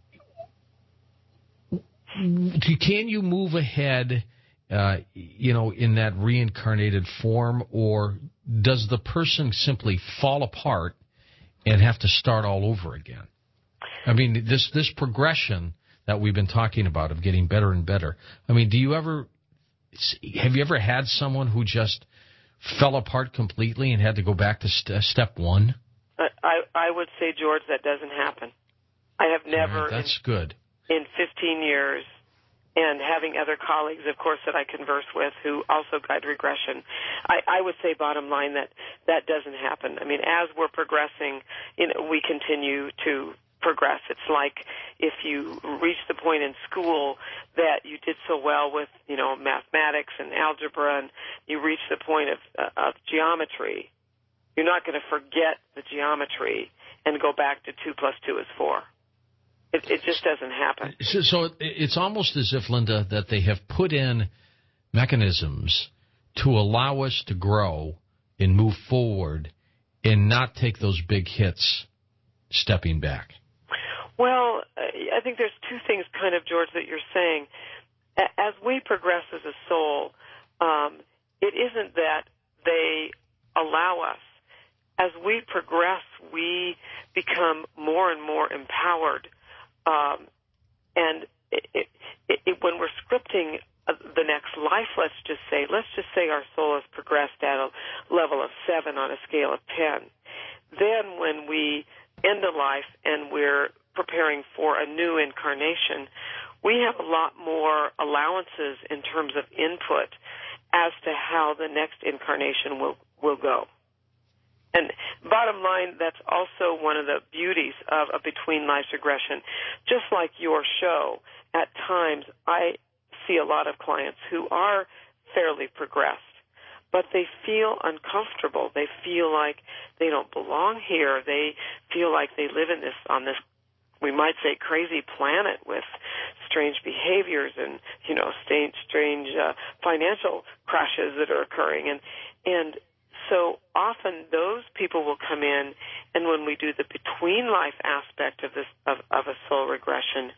Can you move ahead, uh, you know, in that reincarnated form, or does the person simply fall apart and have to start all over again? I mean, this, this progression that we've been talking about of getting better and better, I mean, do you ever, have you ever had someone who just fell apart completely and had to go back to st- step one? I, I would say, George, that doesn't happen. I have never. Right, that's in, good. In fifteen years, and having other colleagues, of course, that I converse with who also guide regression, I, I would say, bottom line, that that doesn't happen. I mean, as we're progressing, you know, we continue to progress. It's like if you reach the point in school that you did so well with, you know, mathematics and algebra, and you reach the point of, uh, of geometry, you're not going to forget the geometry and go back to two plus two is four. It, it just doesn't happen. So, so it's almost as if, Linda, that they have put in mechanisms to allow us to grow and move forward and not take those big hits stepping back. Well, I think there's two things, kind of, George, that you're saying. As we progress as a soul, um, it isn't that they allow us. As we progress, we become more and more empowered. Um, and it, it, it, when we're scripting the next life, let's just say, let's just say our soul has progressed at a level of seven on a scale of ten. Then when we end a life and we're preparing for a new incarnation, we have a lot more allowances in terms of input as to how the next incarnation will, will go. And bottom line, that's also one of the beauties of a between lives regression. Just like your show, at times I see a lot of clients who are fairly progressed, but they feel uncomfortable. They feel like they don't belong here. They feel like they live in this, on this, we might say, crazy planet with strange behaviors and, you know, strange, strange uh, financial crashes that are occurring. And, and so often those people will come in, and when we do the between life aspect of this, of, of a soul regression,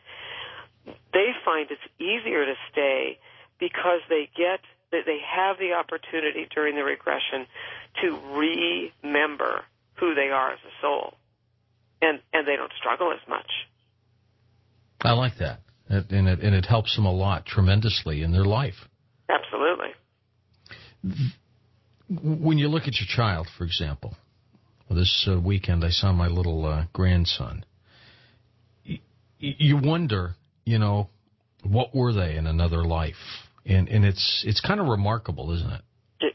they find it's easier to stay because they get, that they have the opportunity during the regression to remember who they are as a soul. and, and they don't struggle as much. I like that. It, and, it, and it helps them a lot, tremendously, in their life. Absolutely. When you look at your child, for example, well, this uh, weekend I saw my little uh, grandson. Y- you wonder, you know, what were they in another life? And and it's it's kind of remarkable, isn't it?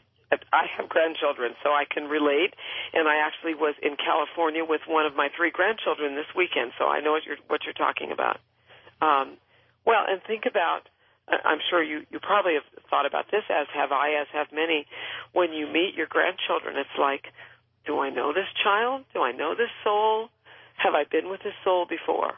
I have grandchildren, so I can relate. And I actually was in California with one of my three grandchildren this weekend, so I know what you're what you're talking about. Um, well, and think about, I'm sure you, you probably have thought about this, as have I, as have many. When you meet your grandchildren, it's like, do I know this child? Do I know this soul? Have I been with this soul before?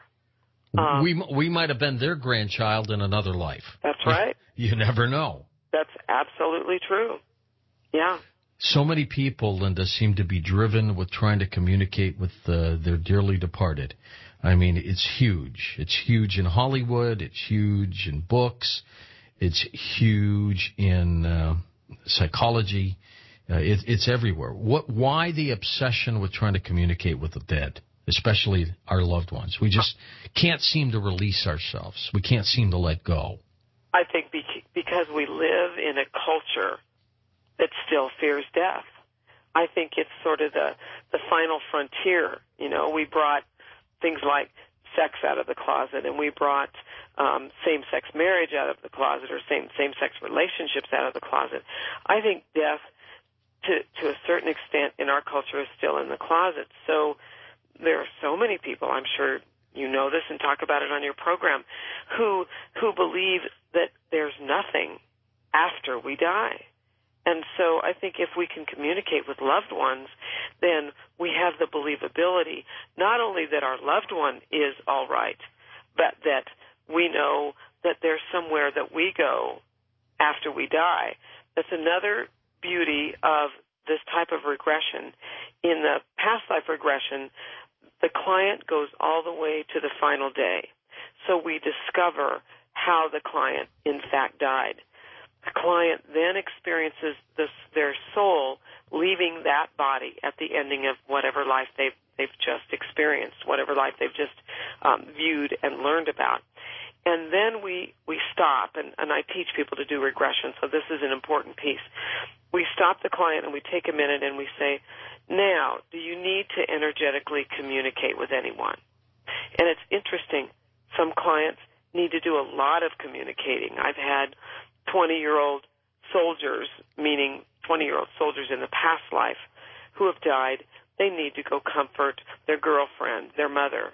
Um, we we might have been their grandchild in another life. That's right. You never know. That's absolutely true. Yeah. So many people, Linda, seem to be driven with trying to communicate with uh, their dearly departed. I mean, it's huge. It's huge in Hollywood. It's huge in books. It's huge in uh, psychology. Uh, it, it's everywhere. What? Why the obsession with trying to communicate with the dead, especially our loved ones? We just can't seem to release ourselves. We can't seem to let go. I think because we live in a culture that still fears death. I think it's sort of the, the final frontier. You know, we brought things like sex out of the closet, and we brought um, same-sex marriage out of the closet, or same, same-sex relationships out of the closet. I think death, to, to a certain extent, in our culture is still in the closet. So there are so many people, I'm sure you know this and talk about it on your program, who who believe that there's nothing after we die. And so I think if we can communicate with loved ones, then we have the believability, not only that our loved one is all right, but that we know that there's somewhere that we go after we die. That's another beauty of this type of regression. In the past life regression, the client goes all the way to the final day. So we discover how the client, in fact, died. The client then experiences this, their soul leaving that body at the ending of whatever life they've, they've just experienced, whatever life they've just um, viewed and learned about. And then we, we stop, and, and I teach people to do regression, so this is an important piece. We stop the client and we take a minute and we say, now, do you need to energetically communicate with anyone? And it's interesting. Some clients need to do a lot of communicating. I've had twenty-year-old soldiers, meaning twenty-year-old soldiers in the past life, who have died. They need to go comfort their girlfriend, their mother.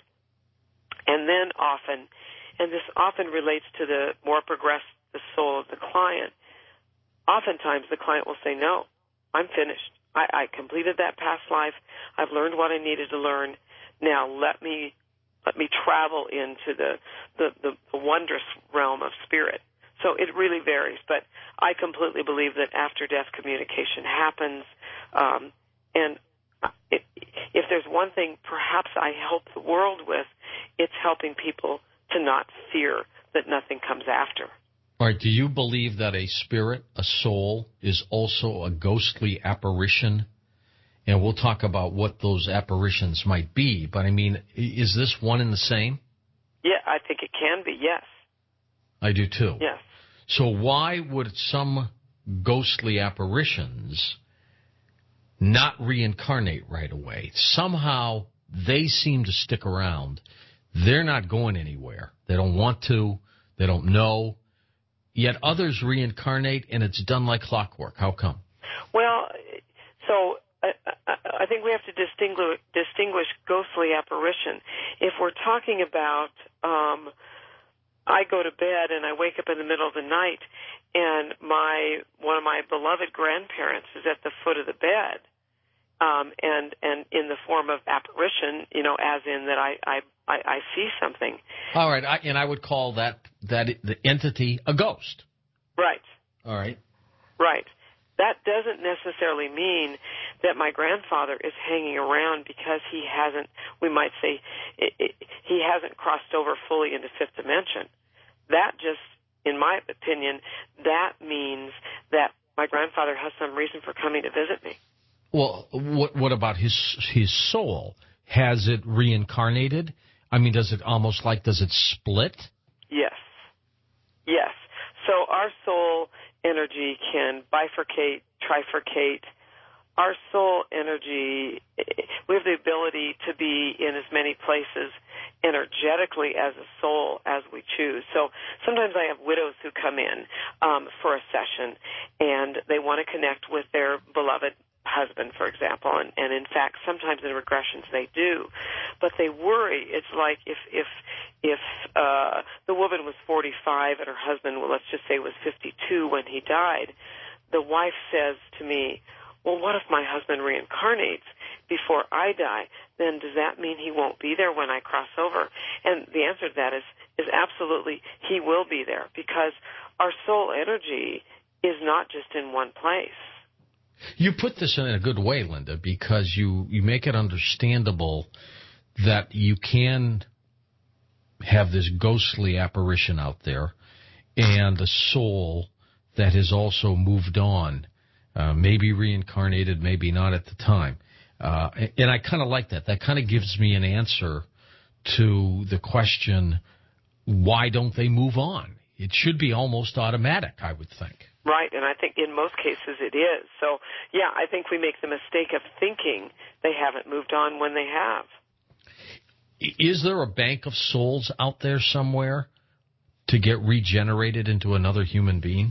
And then often, and this often relates to the more progressed the soul of the client, oftentimes the client will say, no, I'm finished. I, I completed that past life. I've learned what I needed to learn. Now let me let me travel into the, the, the, the wondrous realm of spirit. So it really varies, but I completely believe that after-death communication happens. Um, and it, if there's one thing perhaps I help the world with, it's helping people to not fear that nothing comes after. All right, do you believe that a spirit, a soul, is also a ghostly apparition? And we'll talk about what those apparitions might be, but I mean, is this one and the same? Yeah, I think it can be, yes. I do too. Yes. So why would some ghostly apparitions not reincarnate right away? Somehow they seem to stick around. They're not going anywhere. They don't want to. They don't know. Yet others reincarnate, and it's done like clockwork. How come? Well, so I, I think we have to distinguish, distinguish ghostly apparition. If we're talking about, um, I go to bed and I wake up in the middle of the night, and my one of my beloved grandparents is at the foot of the bed, um, and and in the form of apparition, you know, as in that I I, I, I see something. All right, I, and I would call that that the entity a ghost. Right. All right. Right. That doesn't necessarily mean that my grandfather is hanging around because he hasn't, we might say, it, it, he hasn't crossed over fully into fifth dimension. That just, in my opinion, that means that my grandfather has some reason for coming to visit me. Well, what, what about his his soul? has it reincarnated? I mean, does it almost like, does it split? Yes. Yes. So our soul energy can bifurcate, trifurcate. Our soul energy, we have the ability to be in as many places energetically as a soul as we choose. So sometimes I have widows who come in um, for a session, and they want to connect with their beloved husband, for example, and, and in fact, sometimes in regressions they do, but they worry. It's like if if if uh, the woman was forty-five and her husband, well, let's just say, was fifty-two when he died, the wife says to me, well, what if my husband reincarnates before I die? Then does that mean he won't be there when I cross over? And the answer to that is, is absolutely he will be there, because our soul energy is not just in one place. You put this in a good way, Linda, because you, you make it understandable that you can have this ghostly apparition out there and a soul that has also moved on, uh, maybe reincarnated, maybe not at the time. Uh, and I kind of like that. That kind of gives me an answer to the question, why don't they move on? It should be almost automatic, I would think. Right, and I think in most cases it is. So, yeah, I think we make the mistake of thinking they haven't moved on when they have. Is there a bank of souls out there somewhere to get regenerated into another human being?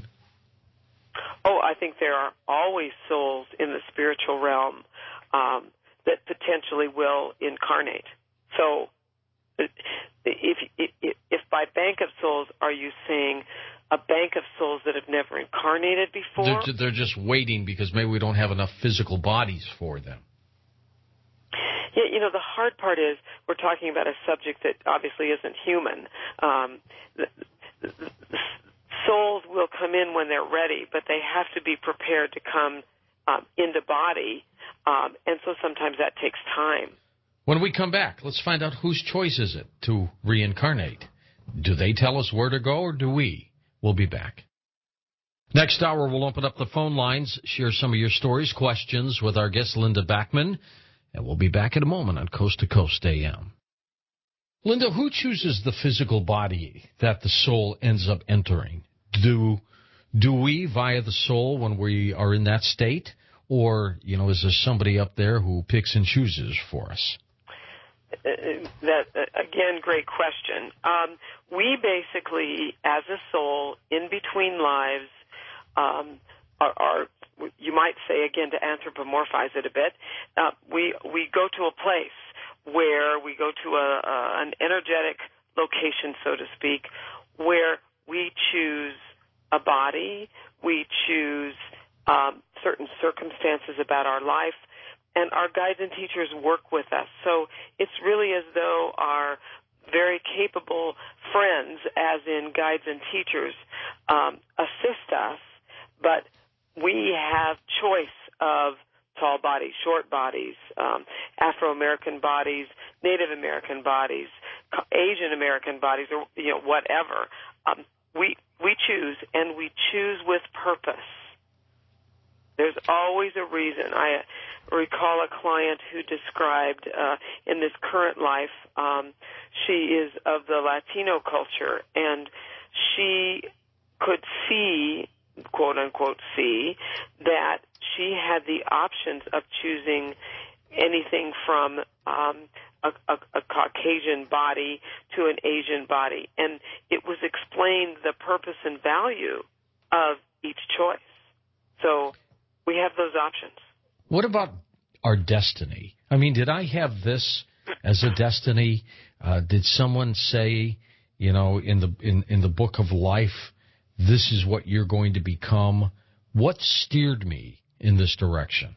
Oh, I think there are always souls in the spiritual realm um, that potentially will incarnate. So if, if, if by bank of souls are you saying a bank of souls that have never incarnated before? They're, they're just waiting because maybe we don't have enough physical bodies for them. Yeah, you know, the hard part is we're talking about a subject that obviously isn't human. Um, the, the, the souls will come in when they're ready, but they have to be prepared to come um, into body, um, and so sometimes that takes time. When we come back, let's find out whose choice is it to reincarnate. Do they tell us where to go, or do we? We'll be back. Next hour, we'll open up the phone lines, share some of your stories, questions with our guest, Linda Backman, and we'll be back in a moment on Coast to Coast A M. Linda, who chooses the physical body that the soul ends up entering? Do do we, via the soul, when we are in that state? Or, you know, is there somebody up there who picks and chooses for us? Uh, that uh, again, great question. Um, we basically, as a soul, in between lives, um, are, are, you might say, again, to anthropomorphize it a bit, uh, we we go to a place where we go to a, a an energetic location, so to speak, where we choose a body, we choose um, certain circumstances about our life, and our guides and teachers work with us. So it's really as though our very capable friends, as in guides and teachers, um, assist us, but we have choice of tall bodies, short bodies, um, Afro-American bodies, Native American bodies, Asian American bodies, or you know whatever. Um, we we choose, and we choose with purpose. There's always a reason. I recall a client who described uh, in this current life, um, she is of the Latino culture, and she could see, quote unquote, see that she had the options of choosing anything from um, a, a, a Caucasian body to an Asian body, and it was explained the purpose and value of each choice. So we have those options. What about our destiny? I mean, did I have this as a destiny? Uh, did someone say, you know, in the in, in the book of life, this is what you're going to become? What steered me in this direction?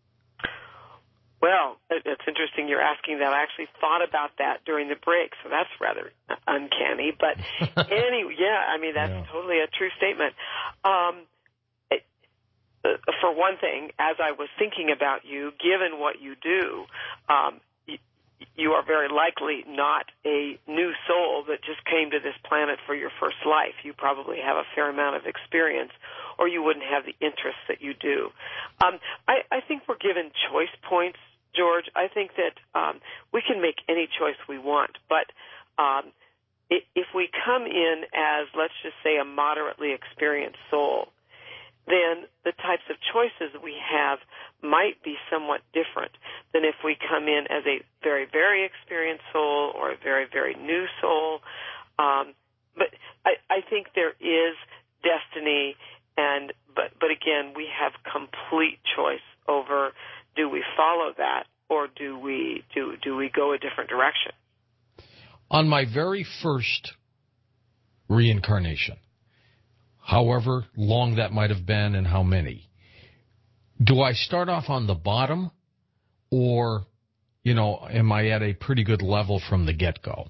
Well, it's interesting you're asking that. I actually thought about that during the break, so that's rather uncanny. But anyway, yeah, I mean, that's yeah. totally a true statement. Um, it, uh, for one thing, as I was thinking about you, given what you do, um, you, you are very likely not a new soul that just came to this planet for your first life. You probably have a fair amount of experience, or you wouldn't have the interests that you do. Um, I, I think we're given choice points, George, I think that um, we can make any choice we want, but um, if we come in as, let's just say, a moderately experienced soul, then the types of choices we have might be somewhat different than if we come in as a very, very experienced soul or a very, very new soul. Um, but I, I think there is destiny, and but but again, we have complete choice over, do we follow that or do we do do we go a different direction? On my very first reincarnation, however long that might have been and how many, do I start off on the bottom, or, you know, am I at a pretty good level from the get-go?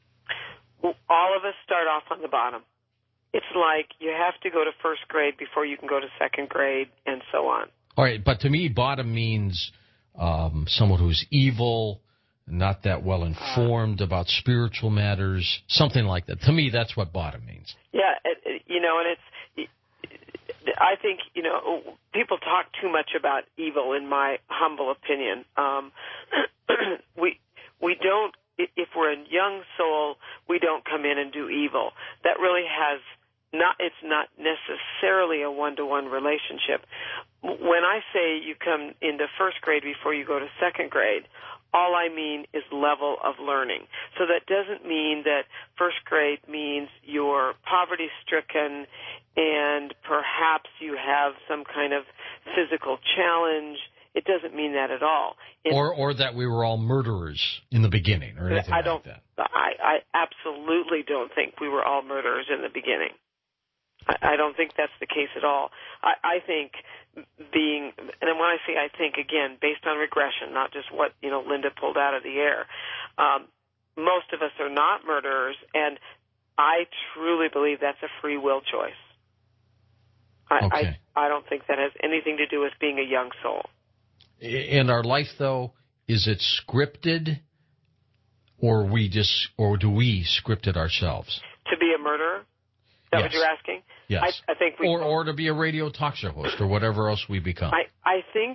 All of us start off on the bottom. It's like you have to go to first grade before you can go to second grade, and so on. All right, but to me, bottom means um, someone who's evil, not that well informed uh, about spiritual matters, something like that. To me, that's what bottom means. Yeah, it, it, you know, and it's, I think, you know, people talk too much about evil, in my humble opinion. Um, we we don't, if we're a young soul, we don't come in and do evil. That really has not, it's not necessarily a one-to-one relationship. When I say you come into first grade before you go to second grade, all I mean is level of learning. So that doesn't mean that first grade means you're poverty-stricken and perhaps you have some kind of physical challenge. It doesn't mean that at all. It, or or that we were all murderers in the beginning or anything I don't, like that. I, I absolutely don't think we were all murderers in the beginning. I, I don't think that's the case at all. I, I think being, and when I say I think, again, based on regression, not just what, you know, Linda pulled out of the air, um, most of us are not murderers, and I truly believe that's a free will choice. I, okay. I, I don't think that has anything to do with being a young soul. In our life, though, is it scripted, or we just, or do we script it ourselves? To be a murderer? Is that yes. what you're asking? Yes. I, I think we or or to be a radio talk show host or whatever else we become. I, I think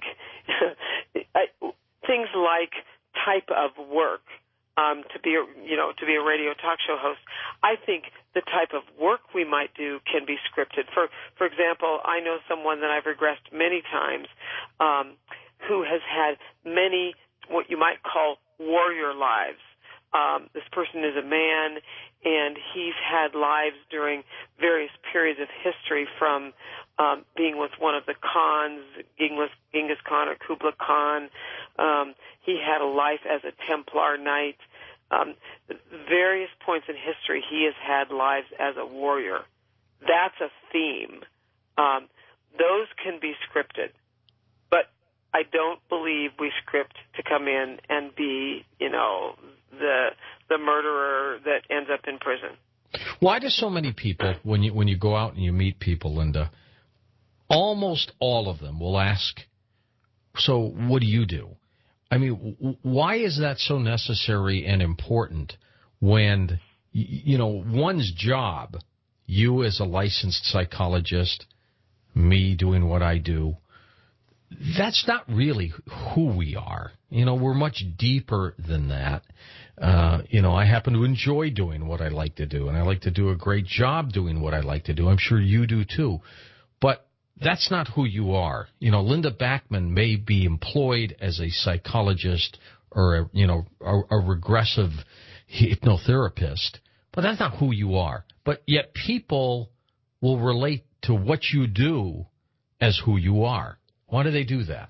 I, things like type of work, um, to be a, you know, to be a radio talk show host, I think the type of work we might do can be scripted. For for example, I know someone that I've regressed many times, um, who has had many what you might call warrior lives. Um, this person is a man, and he's had lives during various periods of history, from um, being with one of the Khans, Genghis, Genghis Khan or Kublai Khan. Um, he had a life as a Templar knight. Um, various points in history, he has had lives as a warrior. That's a theme. Um, those can be scripted. But I don't believe we script to come in and be, you know, the the murderer that ends up in prison. Why do so many people, when you when you go out and you meet people, Linda, almost all of them will ask, so what do you do? I mean, why is that so necessary and important when, you know, one's job, you as a licensed psychologist, me doing what I do, that's not really who we are. You know, we're much deeper than that. Uh, you know, I happen to enjoy doing what I like to do, and I like to do a great job doing what I like to do. I'm sure you do too. But that's not who you are. You know, Linda Backman may be employed as a psychologist or, a, you know, a, a regressive hypnotherapist, but that's not who you are. But yet people will relate to what you do as who you are. Why do they do that?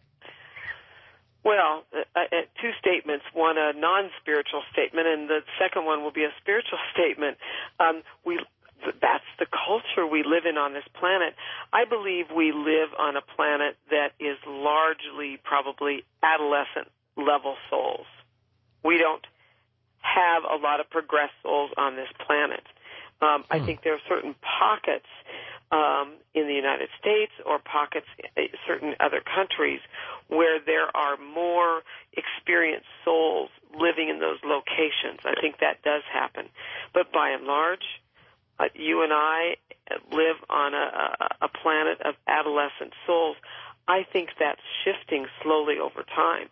Well, uh, uh, two statements. One, a non-spiritual statement, and the second one will be a spiritual statement. Um, we that's the culture we live in on this planet. I believe we live on a planet that is largely probably adolescent-level souls. We don't have a lot of progressed souls on this planet. Um, hmm. I think there are certain pockets um, in the United States or pockets in certain other countries where there are more experienced souls living in those locations. I think that does happen. But by and large, uh, you and I live on a, a planet of adolescent souls. I think that's shifting slowly over time.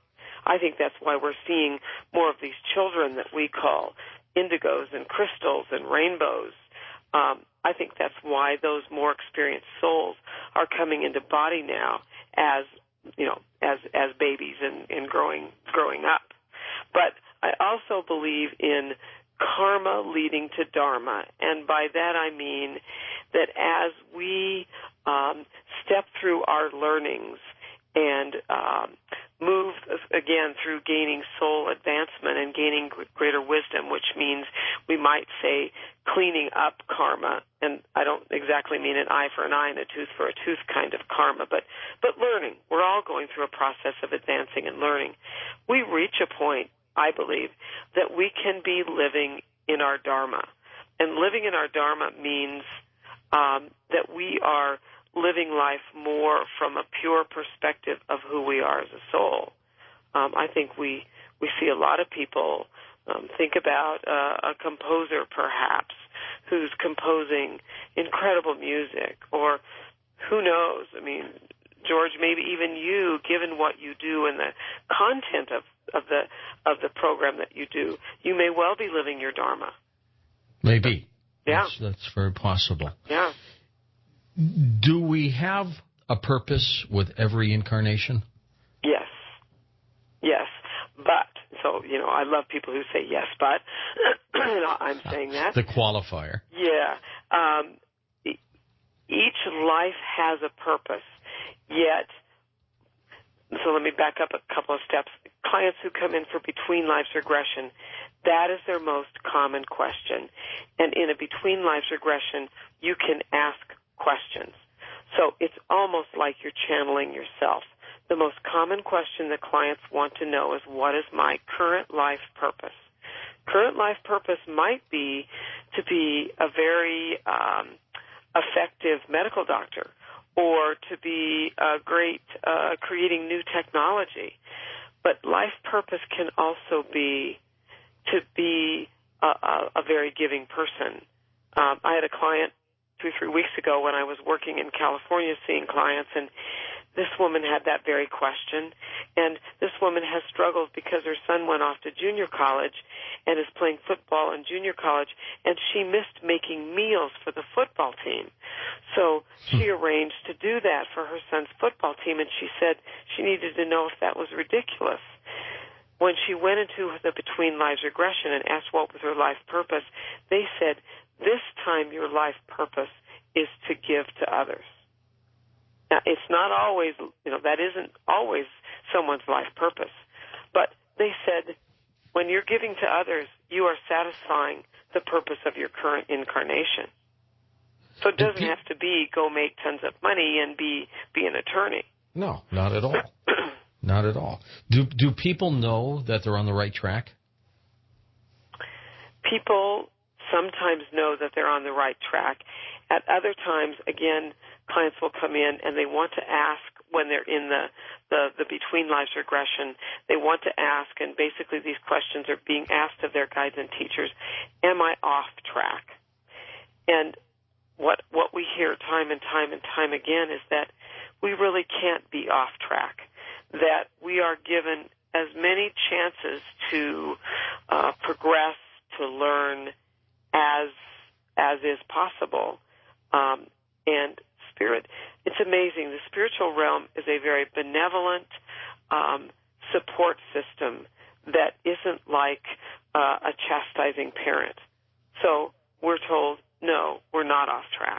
I think that's why we're seeing more of these children that we call indigos and crystals and rainbows. Um, I think that's why those more experienced souls are coming into body now as, you know, as as babies and, and growing growing up. But I also believe in karma leading to dharma, and by that I mean that as we um, step through our learnings and um, move, again, through gaining soul advancement and gaining greater wisdom, which means we might say cleaning up karma, and I don't exactly mean an eye for an eye and a tooth for a tooth kind of karma, but, but learning. We're all going through a process of advancing and learning. We reach a point, I believe, that we can be living in our dharma. And living in our dharma means um, that we are living life more from a pure perspective of who we are as a soul. Um, I think we we see a lot of people um, think about uh, a composer, perhaps, who's composing incredible music, or who knows? I mean, George, maybe even you, given what you do and the content of, of the of the program that you do, you may well be living your dharma. Maybe. Yeah, that's, that's very possible. Yeah. Do we have a purpose with every incarnation? Yes. Yes. But, so, you know, I love people who say yes, but I'm saying that. The qualifier. Yeah. Um, each life has a purpose, yet, so let me back up a couple of steps. Clients who come in for between lives regression, that is their most common question. And in a between lives regression, you can ask questions. So it's almost like you're channeling yourself. The most common question that clients want to know is, what is my current life purpose? Current life purpose might be to be a very um, effective medical doctor, or to be a great uh, creating new technology. But life purpose can also be to be a, a, a very giving person. Um, I had a client two, three weeks ago when I was working in California seeing clients, and this woman had that very question. And this woman has struggled because her son went off to junior college and is playing football in junior college, and she missed making meals for the football team. So she arranged to do that for her son's football team, and she said she needed to know if that was ridiculous. When she went into the Between Lives regression and asked what was her life purpose, they said, this time your life purpose is to give to others. Now, it's not always, you know, that isn't always someone's life purpose. But they said, when you're giving to others, you are satisfying the purpose of your current incarnation. So it doesn't have to be go make tons of money and be, be an attorney. No, not at all. Not at all. Do do people know that they're on the right track? People sometimes know that they're on the right track. At other times, again, clients will come in and they want to ask when they're in the, the, the between lives regression, they want to ask, and basically these questions are being asked of their guides and teachers, am I off track? And what what we hear time and time and time again is that we really can't be off track, that we are given as many chances to uh, progress, to learn as as is possible. Um, and spirit, it's amazing. The spiritual realm is a very benevolent um, support system that isn't like uh, a chastising parent. So we're told, no, we're not off track.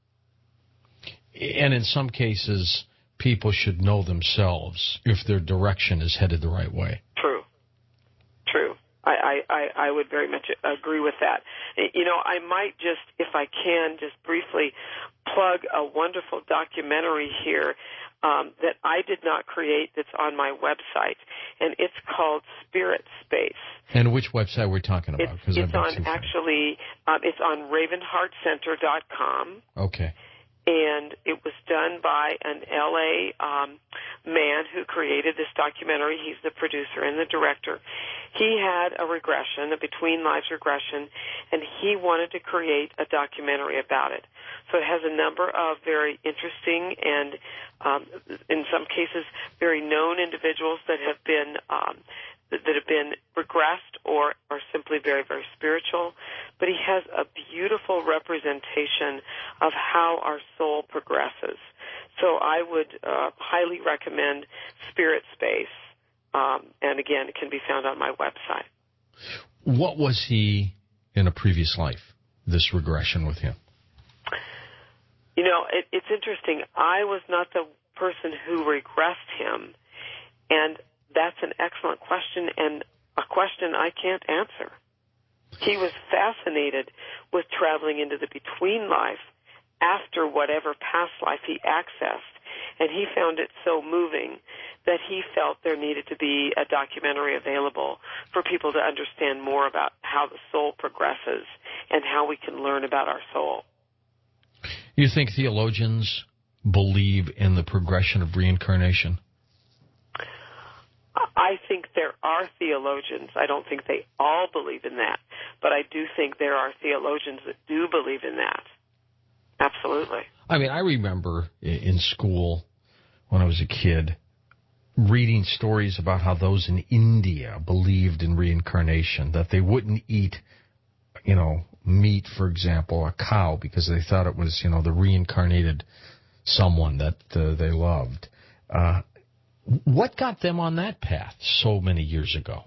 And in some cases, people should know themselves if their direction is headed the right way. True. True. I, I, I would very much agree with that. You know, I might just, if I can, just briefly plug a wonderful documentary here um, that I did not create that's on my website, and it's called Spirit Space. And which website we're talking about? It's, it's on actually, um, it's on raven heart center dot com. Okay. and it was done by an L A um, man who created this documentary. He's the producer and the director. He had a regression, a between lives regression, and he wanted to create a documentary about it. So it has a number of very interesting and, um, in some cases, very known individuals that have been um, that have been regressed or are simply very, very spiritual. But he has a beautiful representation of how our soul progresses. So I would uh, highly recommend Spirit Space. Um, and again, it can be found on my website. What was he in a previous life, this regression with him? You know, it, it's interesting. I was not the person who regressed him, and that's an excellent question and a question I can't answer. He was fascinated with traveling into the between life after whatever past life he accessed, and he found it so moving that he felt there needed to be a documentary available for people to understand more about how the soul progresses and how we can learn about our soul. You think theologians believe in the progression of reincarnation? I think there are theologians. I don't think they all believe in that, but I do think there are theologians that do believe in that. Absolutely. I mean, I remember in school when I was a kid reading stories about how those in India believed in reincarnation, that they wouldn't eat, you know, meat, for example, a cow, because they thought it was, you know, the reincarnated someone that uh, they loved. Uh, what got them on that path so many years ago?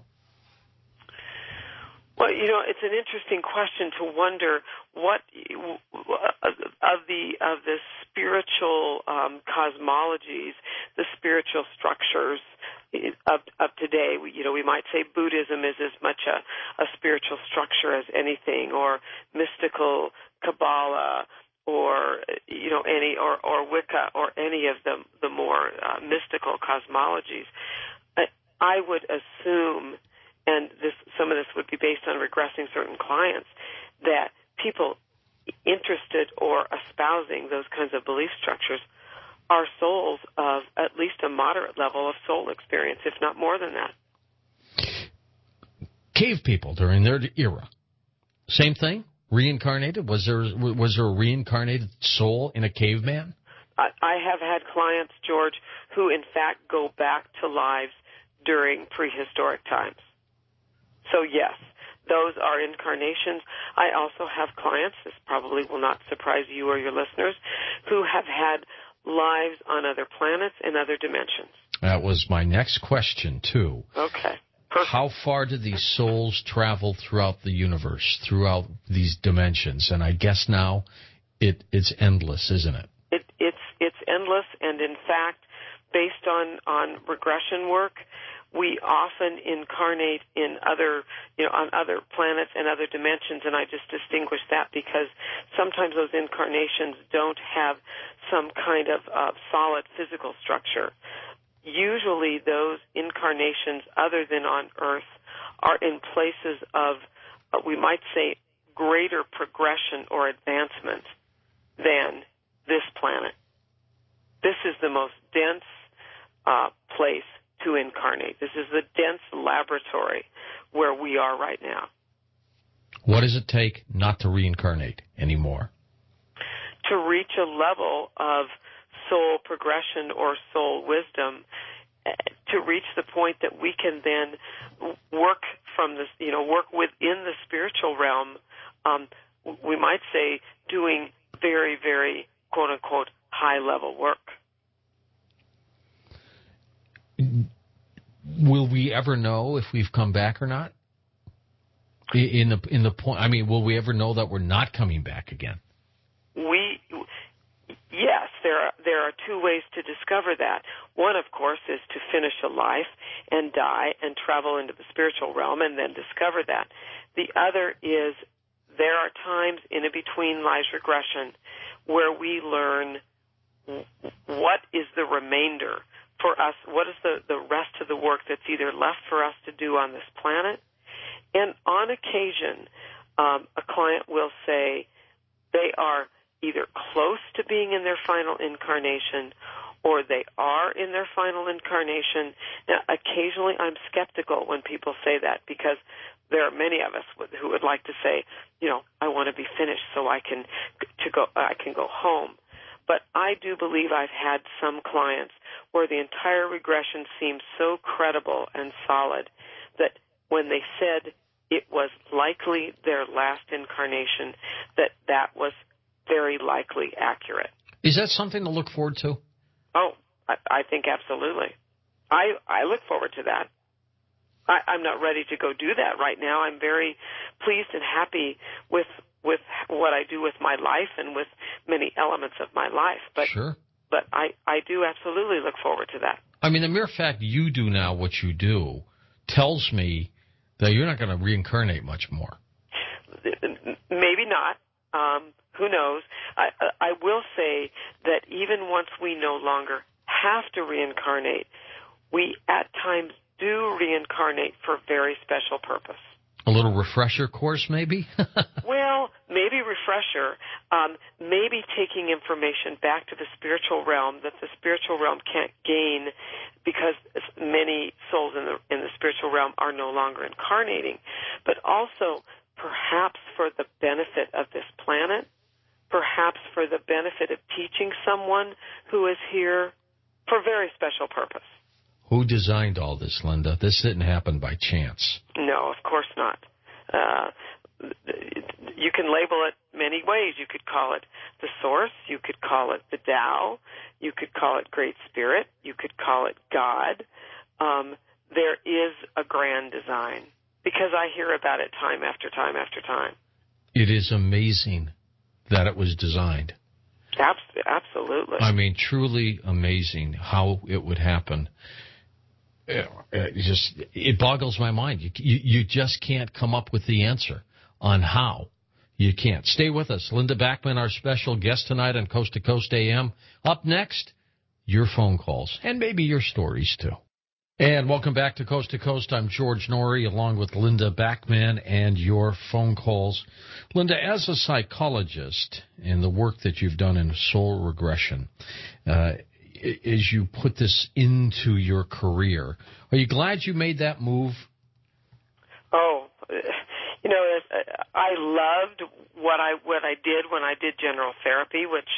Well, you know, it's an interesting question to wonder what of the of the spiritual um, cosmologies, the spiritual structures of, of today. We, you know, we might say Buddhism is as much a, a spiritual structure as anything, or mystical Kabbalah, or you know, any or, or Wicca, or any of the the more uh, mystical cosmologies. I, I would assume, and this, some of this would be based on regressing certain clients, that people interested or espousing those kinds of belief structures are souls of at least a moderate level of soul experience, if not more than that. Cave people during their era, same thing? Reincarnated? Was there was there a reincarnated soul in a caveman? I, I have had clients, George, who in fact go back to lives during prehistoric times. So yes, those are incarnations. I also have clients, this probably will not surprise you or your listeners, who have had lives on other planets and other dimensions. That was my next question, too. Okay. Perfect. How far do these souls travel throughout the universe, throughout these dimensions? And I guess now it, it's endless, isn't it? it it's, it's endless, and in fact, based on, on regression work, we often incarnate in other, you know, on other planets and other dimensions, and I just distinguish that because sometimes those incarnations don't have some kind of uh, solid physical structure. Usually those incarnations, other than on Earth, are in places of, uh, we might say, greater progression or advancement than this planet. This is the most dense uh, place to incarnate. This is the dense laboratory where we are right now. What does it take not to reincarnate anymore? To reach a level of soul progression or soul wisdom, to reach the point that we can then work from this, you know, work within the spiritual realm, um, we might say doing very, very, quote unquote, high level work. Will we ever know if we've come back or not? In the in the point, I mean, will we ever know that we're not coming back again? We, yes, there are there are two ways to discover that. One, of course, is to finish a life and die and travel into the spiritual realm and then discover that. The other is there are times in a between lives regression where we learn what is the remainder for us, what is the, the rest of the work that's either left for us to do on this planet. And on occasion, um, a client will say they are either close to being in their final incarnation or they are in their final incarnation. Now, occasionally I'm skeptical when people say that because there are many of us who would like to say, you know, I want to be finished so I can to go I can go home. But I do believe I've had some clients where the entire regression seemed so credible and solid that when they said it was likely their last incarnation, that that was very likely accurate. Is that something to look forward to? Oh, I, I think absolutely. I I look forward to that. I, I'm not ready to go do that right now. I'm very pleased and happy with with what I do with my life and with many elements of my life. But sure. But I, I do absolutely look forward to that. I mean, the mere fact you do now what you do tells me that you're not going to reincarnate much more. Maybe not. Um, who knows? I, I will say that even once we no longer have to reincarnate, we at times do reincarnate for a very special purpose. A little refresher course, maybe? Well, maybe refresher, um, maybe taking information back to the spiritual realm that the spiritual realm can't gain because many souls in the in the spiritual realm are no longer incarnating, but also perhaps for the benefit of this planet, perhaps for the benefit of teaching someone who is here for a very special purpose. Who designed all this, Linda? This didn't happen by chance. No, of course not. Uh, you can label it many ways. You could call it the source. You could call it the Tao. You could call it Great Spirit. You could call it God. Um, there is a grand design because I hear about it time after time after time. It is amazing that it was designed. Absolutely. I mean, truly amazing how it would happen. It just it boggles my mind. You, you you just can't come up with the answer on how. You can't. Stay with us. Linda Backman, our special guest tonight on Coast to Coast A M. Up next, your phone calls and maybe your stories too. And welcome back to Coast to Coast. I'm George Norrie along with Linda Backman and your phone calls. Linda, as a psychologist in the work that you've done in soul regression, uh, as you put this into your career, are you glad you made that move? Oh, you know, I loved what I what I did when I did general therapy, which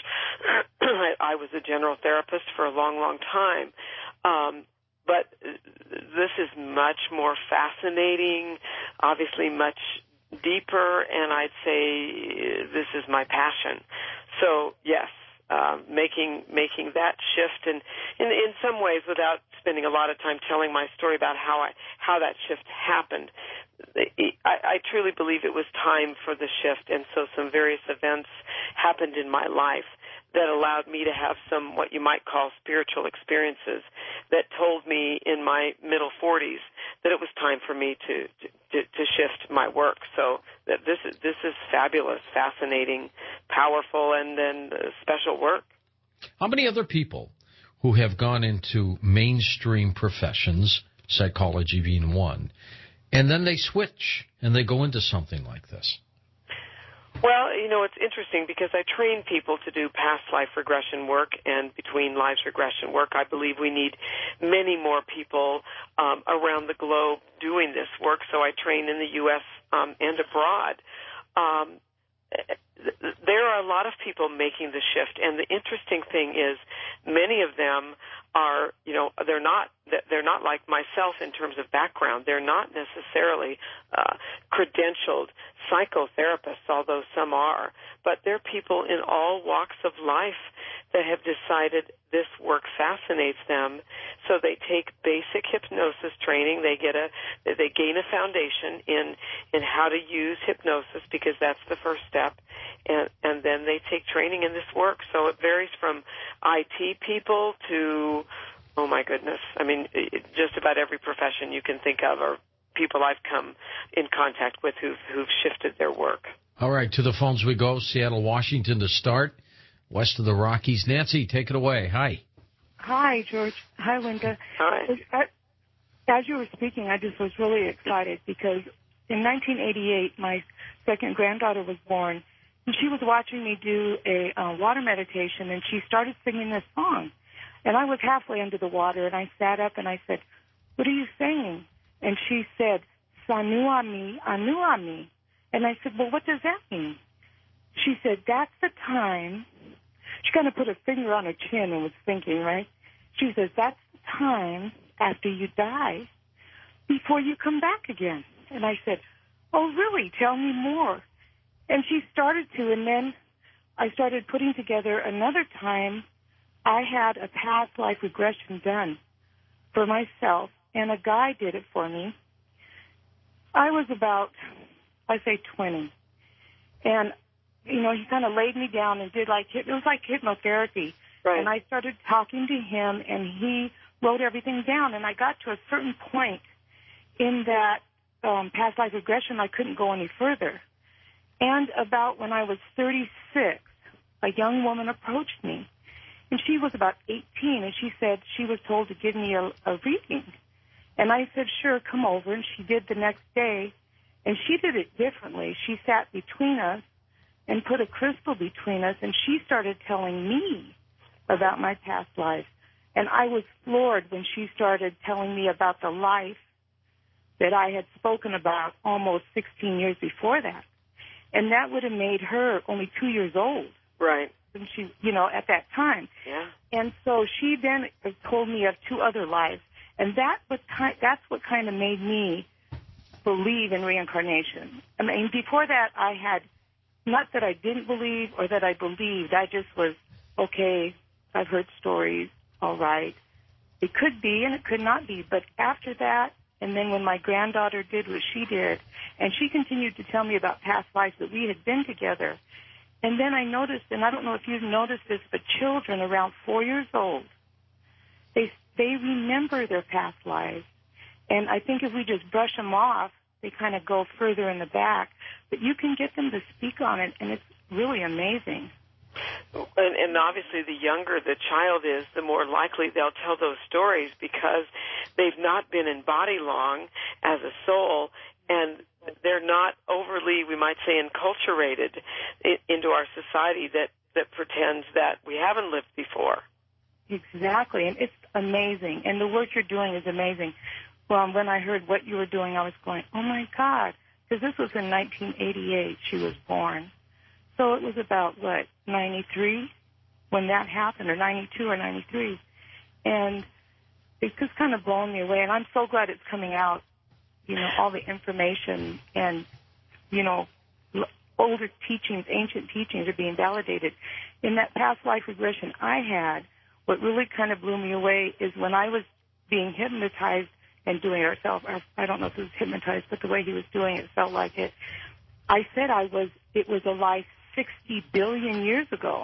I was a general therapist for a long, long time. Um, but this is much more fascinating, obviously much deeper, and I'd say this is my passion. So, yes. Uh, making making that shift, and in, in some ways, without spending a lot of time telling my story about how I how that shift happened, I, I truly believe it was time for the shift, and so some various events happened in my life that allowed me to have some what you might call spiritual experiences that told me in my middle forties that it was time for me to to, to shift my work. So that this is this is fabulous, fascinating, powerful, and then uh, special work. How many other people who have gone into mainstream professions, psychology being one, and then they switch and they go into something like this? Well, you know, it's interesting because I train people to do past life regression work and between lives regression work. I believe we need many more people um, around the globe doing this work, so I train in the U S um, and abroad. Um, there are a lot of people making the shift, and the interesting thing is many of them are, you know, they're not they're not like myself in terms of background. They're not necessarily uh, credentialed psychotherapists, although some are, but they're people in all walks of life that have decided this work fascinates them. So they take basic hypnosis training. They get a they gain a foundation in in how to use hypnosis because that's the first step, and and then they take training in this work. So it varies from I T people to, oh my goodness, I mean, it, just about every profession you can think of, or people I've come in contact with who've, who've shifted their work. All right, to the phones we go. Seattle, Washington to start, west of the Rockies. Nancy, take it away. Hi. Hi, George. Hi, Linda. Hi. As you were speaking, I just was really excited because in nineteen eighty-eight, my second granddaughter was born, And she was watching me do a uh, water meditation, and she started singing this song. And I was halfway under the water, and I sat up and I said, "What are you saying?" And she said, "Sanuami, anuami." And I said, "Well, what does that mean?" She said, "That's the time." She kind of put her finger on her chin and was thinking, right? She says, "That's the time after you die before you come back again." And I said, "Oh, really? Tell me more." And she started to, and then I started putting together another time I had a past life regression done for myself, and a guy did it for me. I was about, I say twenty. And, you know, he kind of laid me down and did like, it was like hypnotherapy. Right. And I started talking to him, and he wrote everything down. And I got to a certain point in that um, past life regression, I couldn't go any further. And about when I was thirty-six, a young woman approached me. And she was about eighteen, and she said she was told to give me a, a reading. And I said, "Sure, come over." And she did the next day. And she did it differently. She sat between us and put a crystal between us, and she started telling me about my past life. And I was floored when she started telling me about the life that I had spoken about almost sixteen years before that. And that would have made her only two years old. Right. And she, you know, at that time. Yeah. And so she then told me of two other lives. And that was kind, that's what kind of made me believe in reincarnation. I mean, before that, I had, not that I didn't believe or that I believed. I just was, okay, I've heard stories, all right. It could be and it could not be. But after that, and then when my granddaughter did what she did, and she continued to tell me about past lives that we had been together. And then I noticed, and I don't know if you've noticed this, but children around four years old, they they remember their past lives. And I think if we just brush them off, they kind of go further in the back. But you can get them to speak on it, and it's really amazing. And, and obviously the younger the child is, the more likely they'll tell those stories because they've not been in body long as a soul, and they're not overly, we might say, enculturated into our society that, that pretends that we haven't lived before. Exactly, and it's amazing. And the work you're doing is amazing. Well, when I heard what you were doing, I was going, oh, my God, because this was in nineteen eighty-eight she was born. So it was about, what, ninety-three when that happened, or ninety-two or ninety-three. And it's just kind of blown me away. And I'm so glad it's coming out, you know, all the information and, you know, older teachings, ancient teachings are being validated. In that past life regression I had, what really kind of blew me away is when I was being hypnotized and doing it ourselves. I don't know if it was hypnotized, but the way he was doing it felt like it. I said I was, it was a life sixty billion years ago.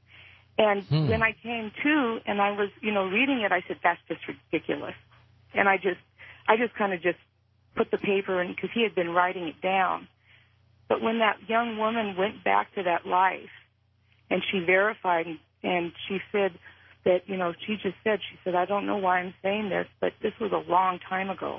And hmm. when I came to and I was, you know, reading it, I said, that's just ridiculous. And I just, I just kind of just put the paper in, because he had been writing it down. But when that young woman went back to that life and she verified, and she said that, you know, she just said, she said, I don't know why I'm saying this, but this was a long time ago.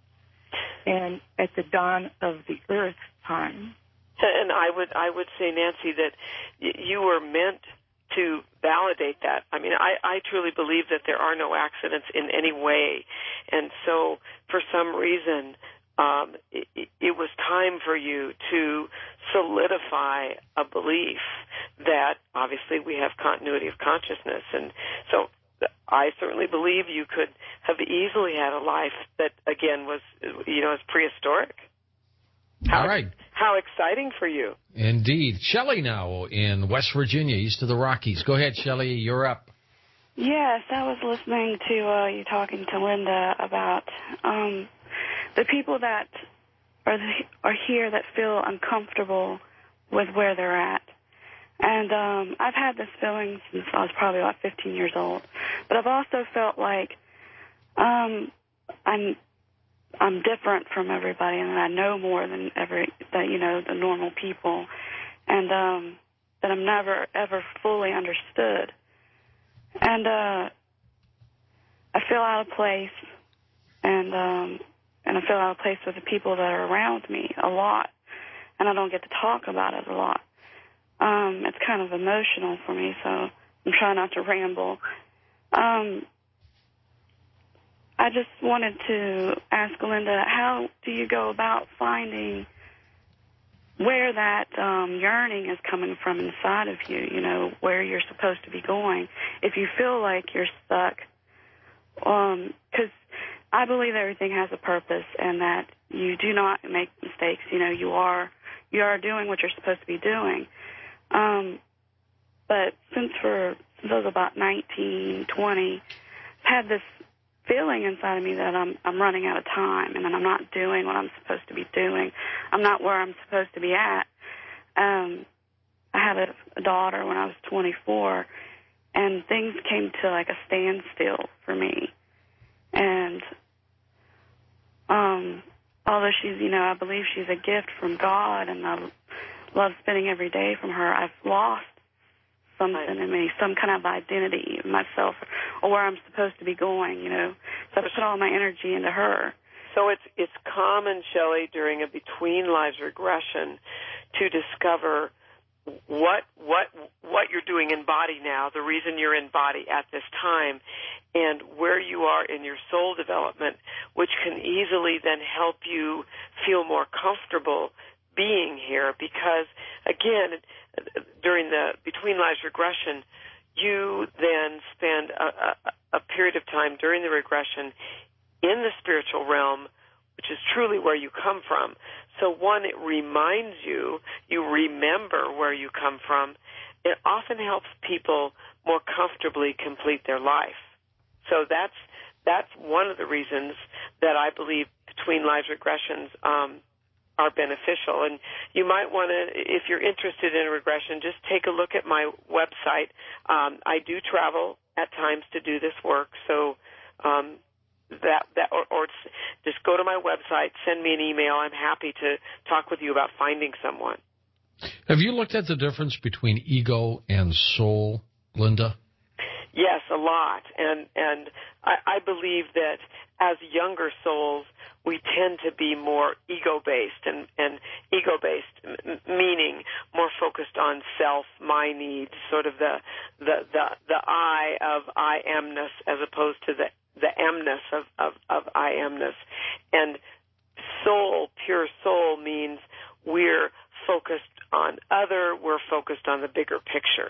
And at the dawn of the earth time. And I would, I would say, Nancy, that y- you were meant to validate that. I mean, I, I truly believe that there are no accidents in any way. And so for some reason, um, it, it was time for you to solidify a belief that obviously we have continuity of consciousness. And so I certainly believe you could have easily had a life that, again, was, you know, is prehistoric. How, All right. How exciting for you. Indeed. Shelley now in West Virginia, east of the Rockies. Go ahead, Shelley. You're up. Yes, I was listening to uh, you talking to Linda about um, the people that are, the, are here that feel uncomfortable with where they're at. And um, I've had this feeling since I was probably about fifteen years old. But I've also felt like um, I'm... I'm different from everybody, and I know more than every, that, you know, the normal people, and um, that I'm never, ever fully understood. And uh, I feel out of place, and um, and I feel out of place with the people that are around me a lot, and I don't get to talk about it a lot. Um, it's kind of emotional for me, so I'm trying not to ramble. Um, I just wanted to ask Linda, how do you go about finding where that um, yearning is coming from inside of you, you know, where you're supposed to be going? If you feel like you're stuck, because um, I believe everything has a purpose and that you do not make mistakes. You know, you are you are doing what you're supposed to be doing. Um, but since for since I was about nineteen, twenty, I've had this feeling inside of me that I'm I'm running out of time and that I'm not doing what I'm supposed to be doing. I'm not where I'm supposed to be at. Um, I had a, a daughter when I was twenty-four, and things came to like a standstill for me. And um, although she's, you know, I believe she's a gift from God, and I love spending every day from her, I've lost something in me, some kind of identity in myself, or where I'm supposed to be going, you know. So I put all my energy into her. So it's it's common, Shelley, during a between lives regression to discover what what what you're doing in body now, the reason you're in body at this time, and where you are in your soul development, which can easily then help you feel more comfortable being here. Because again, during the between lives regression, you then spend a, a, a period of time during the regression in the spiritual realm, which is truly where you come from. So one, it reminds you, you remember where you come from. It often helps people more comfortably complete their life. So that's that's one of the reasons that I believe between lives regressions um, are beneficial. And you might want to, if you're interested in regression, just take a look at my website. Um, I do travel at times to do this work, so um, that that or, or just go to my website, send me an email. I'm happy to talk with you about finding someone. Have you looked at the difference between ego and soul, Linda? Yes, a lot. And and I, I believe that as younger souls, we tend to be more ego-based, and, and ego-based m- meaning more focused on self, my needs, sort of the the the, the I of I amness as opposed to the the amness of, of, of I amness. And soul, pure soul, means we're focused on other, we're focused on the bigger picture.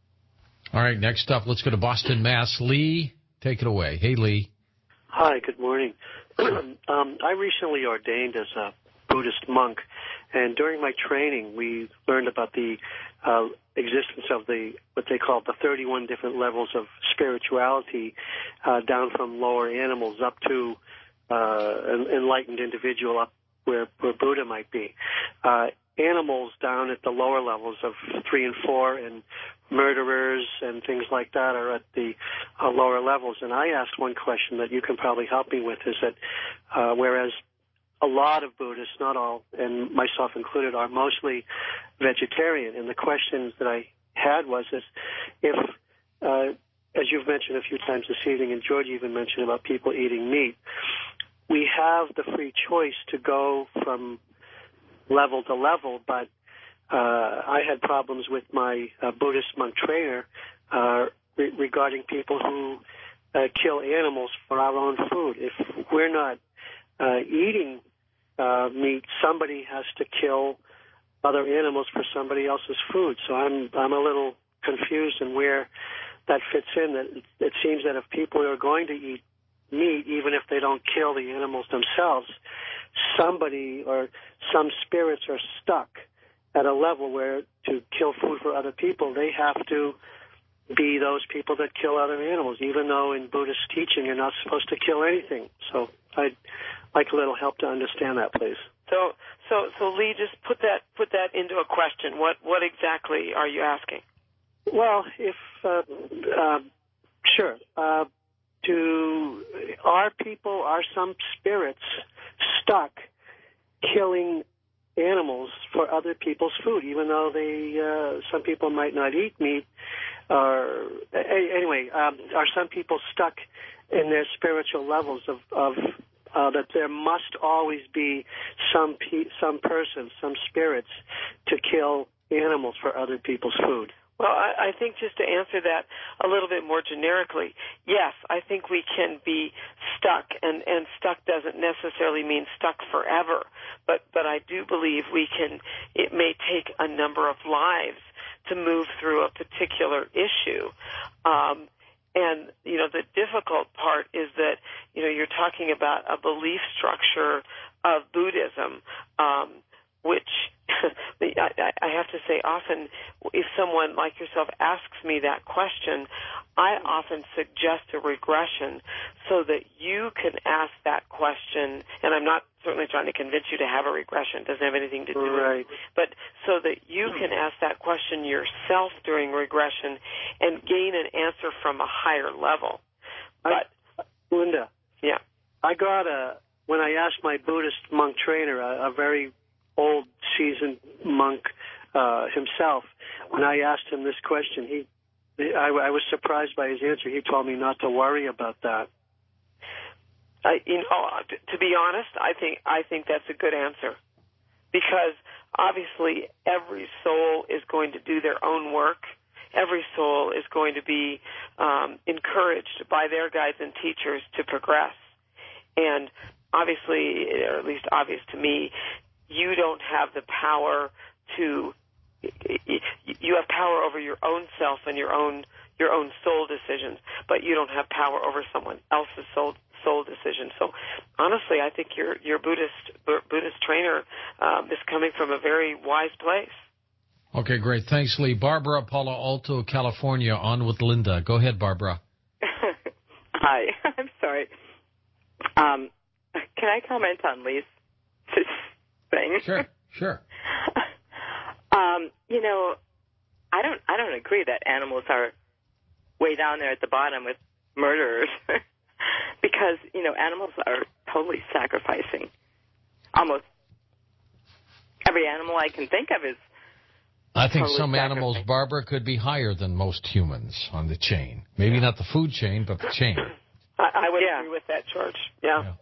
All right, next up, let's go to Boston, Mass. Lee, take it away. Hey, Lee. Hi, good morning. um, I recently ordained as a Buddhist monk, and during my training, we learned about the uh, existence of the what they call the thirty-one different levels of spirituality, uh, down from lower animals up to uh, an enlightened individual up where, where Buddha might be. Uh, animals down at the lower levels of three and four, and murderers and things like that are at the uh, lower levels. And I asked one question that you can probably help me with, is that uh, whereas a lot of Buddhists, not all, and myself included, are mostly vegetarian, and the questions that I had was this: if, uh, as you've mentioned a few times this evening, and George even mentioned about people eating meat, we have the free choice to go from level to level, but Uh, I had problems with my uh, Buddhist monk trainer uh, re- regarding people who uh, kill animals for our own food. If we're not uh, eating uh, meat, somebody has to kill other animals for somebody else's food. So I'm I'm a little confused in where that fits in. That it, it seems that if people are going to eat meat, even if they don't kill the animals themselves, somebody or some spirits are stuck at a level where to kill food for other people, they have to be those people that kill other animals, even though in Buddhist teaching you're not supposed to kill anything. So I'd like a little help to understand that, please. So, so, so Lee, just put that put that into a question. What what exactly are you asking? Well, if uh, uh, sure, uh, do are people are some spirits stuck killing animals for other people's food, even though they uh, some people might not eat meat? Or anyway, um, are some people stuck in their spiritual levels of, of uh, that there must always be some pe- some person, some spirits to kill animals for other people's food? Well, I, I think just to answer that a little bit more generically, yes, I think we can be stuck, and, and stuck doesn't necessarily mean stuck forever, but, but I do believe we can, it may take a number of lives to move through a particular issue. Um, and, you know, the difficult part is that, you know, you're talking about a belief structure of Buddhism, um, which I, I have to say often if someone like yourself asks me that question, I often suggest a regression so that you can ask that question, and I'm not certainly trying to convince you to have a regression. It doesn't have anything to do right. with it. But so that you can ask that question yourself during regression and gain an answer from a higher level. But I, Linda, yeah, I got a, when I asked my Buddhist monk trainer, a, a very old seasoned monk uh, himself, when I asked him this question, he, I, I was surprised by his answer. He told me not to worry about that. I, you know, to, to be honest, I think I think that's a good answer, because obviously every soul is going to do their own work. Every soul is going to be um, encouraged by their guides and teachers to progress, and obviously, or at least obvious to me, you don't have the power to, you have power over your own self and your own your own soul decisions, but you don't have power over someone else's soul soul decisions. So honestly, I think your your Buddhist Buddhist trainer um, is coming from a very wise place. Okay, great. Thanks, Lee. Barbara, Palo Alto, California, on with Linda. Go ahead, Barbara. Hi. I'm sorry. Um, can I comment on Lee's thing? Sure, sure. um, you know, I don't I don't agree that animals are way down there at the bottom with murderers because, you know, animals are totally sacrificing. Almost every animal I can think of is I think totally some animals, Barbara, could be higher than most humans on the chain. Maybe yeah. not the food chain, but the chain. I, I would yeah. agree with that, George. Yeah. yeah.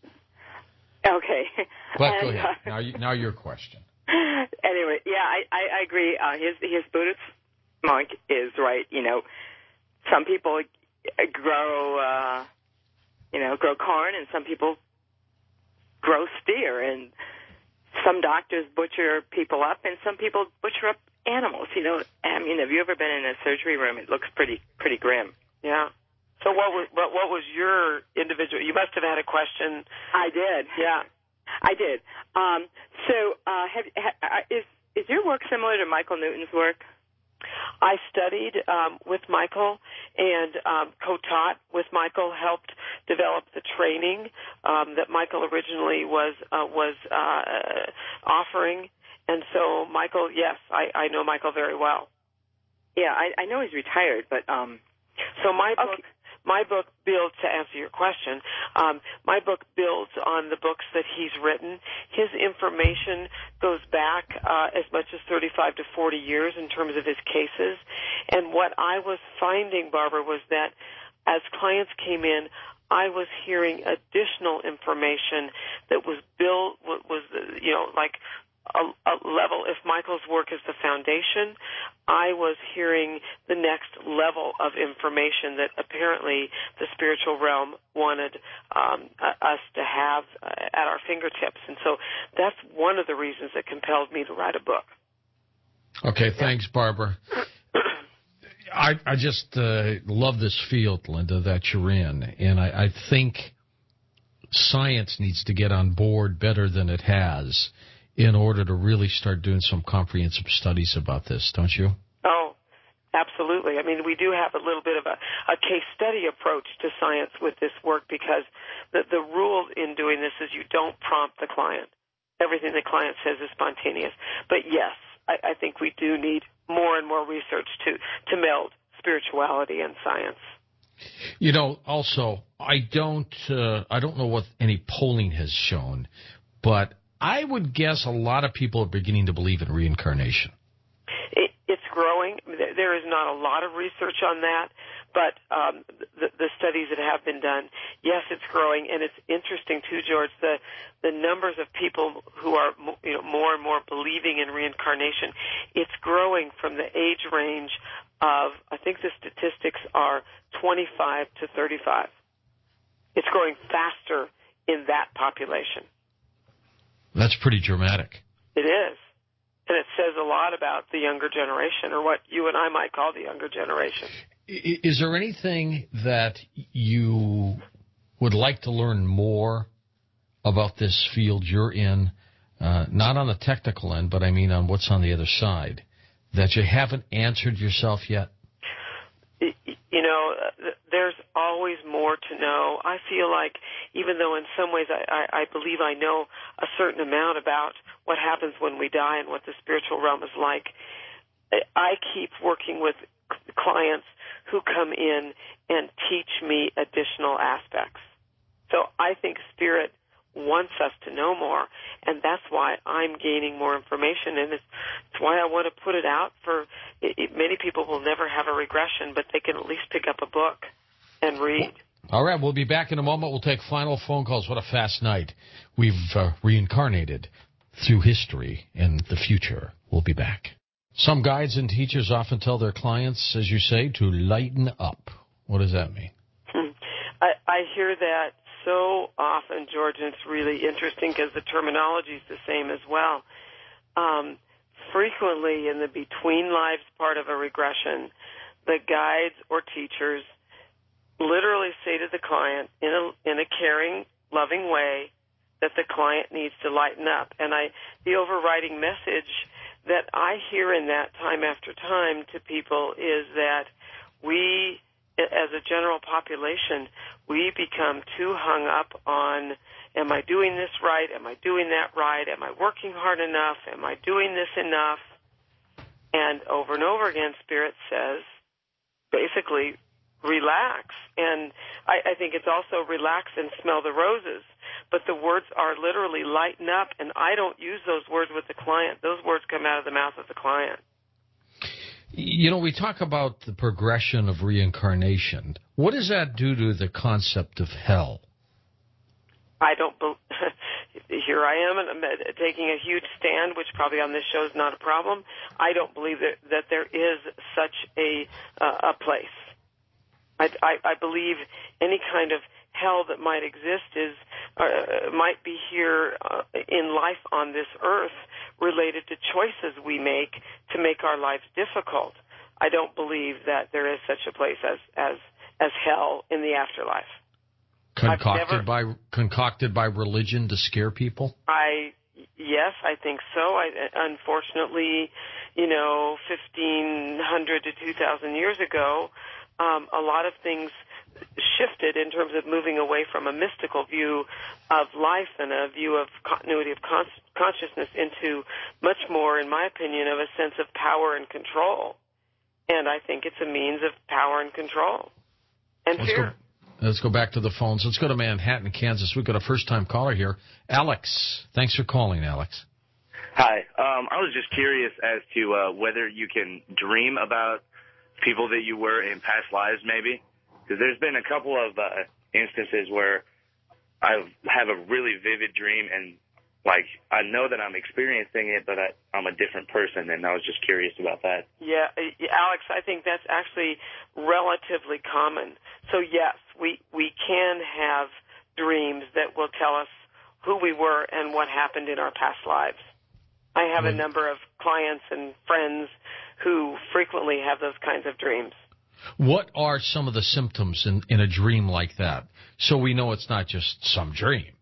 Okay. But and, go ahead. Uh, now, you, now your question. Anyway, yeah, I, I, I agree. Uh, his his Buddhist monk is right. You know, some people grow, uh, you know, grow corn, and some people grow steer, and some doctors butcher people up, and some people butcher up animals. You know, I mean, have you ever been in a surgery room? It looks pretty pretty grim. Yeah. So what was what, what was your individual? You must have had a question. I did. Yeah, I did. Um, so uh, have, ha, is is your work similar to Michael Newton's work? I studied um, with Michael and um, co-taught with Michael, helped develop the training um, that Michael originally was uh, was uh, offering. And so, Michael, yes, I, I know Michael very well. Yeah, I, I know he's retired, but um, so my book. Okay. My book builds, to answer your question, um, my book builds on the books that he's written. His information goes back uh, as much as thirty-five to forty years in terms of his cases. And what I was finding, Barbara, was that as clients came in, I was hearing additional information that was built, was, you know, like a, a level. If Michael's work is the foundation, I was hearing the next level of information that apparently the spiritual realm wanted um, us to have uh, at our fingertips. And so that's one of the reasons that compelled me to write a book. Okay, thanks, Barbara. I, I just uh, love this field, Linda, that you're in, and I, I think science needs to get on board better than it has in order to really start doing some comprehensive studies about this, don't you? Oh, absolutely. I mean, we do have a little bit of a, a case study approach to science with this work because the, the rule in doing this is you don't prompt the client. Everything the client says is spontaneous. But yes, I, I think we do need more and more research to, to meld spirituality and science. You know, also, I don't, uh, I don't know what any polling has shown, but I would guess a lot of people are beginning to believe in reincarnation. It, it's growing. There is not a lot of research on that, but um, the, the studies that have been done Yes, it's growing, and it's interesting too, George. The the numbers of people who are you know more and more believing in reincarnation, it's growing from the age range of, I think the statistics are twenty-five to thirty-five. It's growing faster in that population. That's pretty dramatic. It is. And it says a lot about the younger generation, or what you and I might call the younger generation. Is there anything that you would like to learn more about this field you're in, uh, not on the technical end, but I mean on what's on the other side, that you haven't answered yourself yet? You know, there's always more to know. I feel like even though in some ways I, I, I believe I know a certain amount about what happens when we die and what the spiritual realm is like, I keep working with clients who come in and teach me additional aspects. So I think Spirit wants us to know more, and that's why I'm gaining more information, and it's, it's why I want to put it out for it, it, many people will never have a regression, but they can at least pick up a book and read. All right, we'll be back in a moment. We'll take final phone calls. What a fast night. We've uh, reincarnated through history and the future. We'll be back. Some guides and teachers often tell their clients, as you say, to lighten up. What does that mean? Hmm. I, I hear that so often, George, and it's really interesting because the terminology is the same as well. Um, frequently in the between lives part of a regression, the guides or teachers literally say to the client in a, in a caring, loving way that the client needs to lighten up. And I, the overriding message that I hear in that time after time to people is that we, as a general population, we become too hung up on, am I doing this right? Am I doing that right? Am I working hard enough? Am I doing this enough? And over and over again, Spirit says, basically, relax. And I, I think it's also relax and smell the roses. But the words are literally lighten up, and I don't use those words with the client. Those words come out of the mouth of the client. You know, we talk about the progression of reincarnation. What does that do to the concept of hell? I don't believe. Here I am, and I'm taking a huge stand, which probably on this show is not a problem. I don't believe that, that there is such a uh, a place. I, I, I believe any kind of hell that might exist is uh, might be here uh, in life on this earth, related to choices we make to make our lives difficult. I don't believe that there is such a place as as, as hell in the afterlife. Concocted never, by concocted by religion to scare people? I yes, I think so. I, unfortunately, you know, fifteen hundred to two thousand years ago, um, a lot of things shifted in terms of moving away from a mystical view of life and a view of continuity of con- consciousness into much more, in my opinion, of a sense of power and control. And I think it's a means of power and control and Let's fear. Go. Let's go back to the phones. Let's go to Manhattan, Kansas. We've got a first-time caller here. Alex. Thanks for calling, Alex. Hi. Um, I was just curious as to uh, whether you can dream about people that you were in past lives, maybe. Because there's been a couple of uh, instances where I have a really vivid dream, and, like, I know that I'm experiencing it, but I, I'm a different person, and I was just curious about that. Yeah, Alex, I think that's actually relatively common. So, yes, we, we can have dreams that will tell us who we were and what happened in our past lives. I have a number of clients and friends who frequently have those kinds of dreams. What are some of the symptoms in, in a dream like that, so we know it's not just some dream?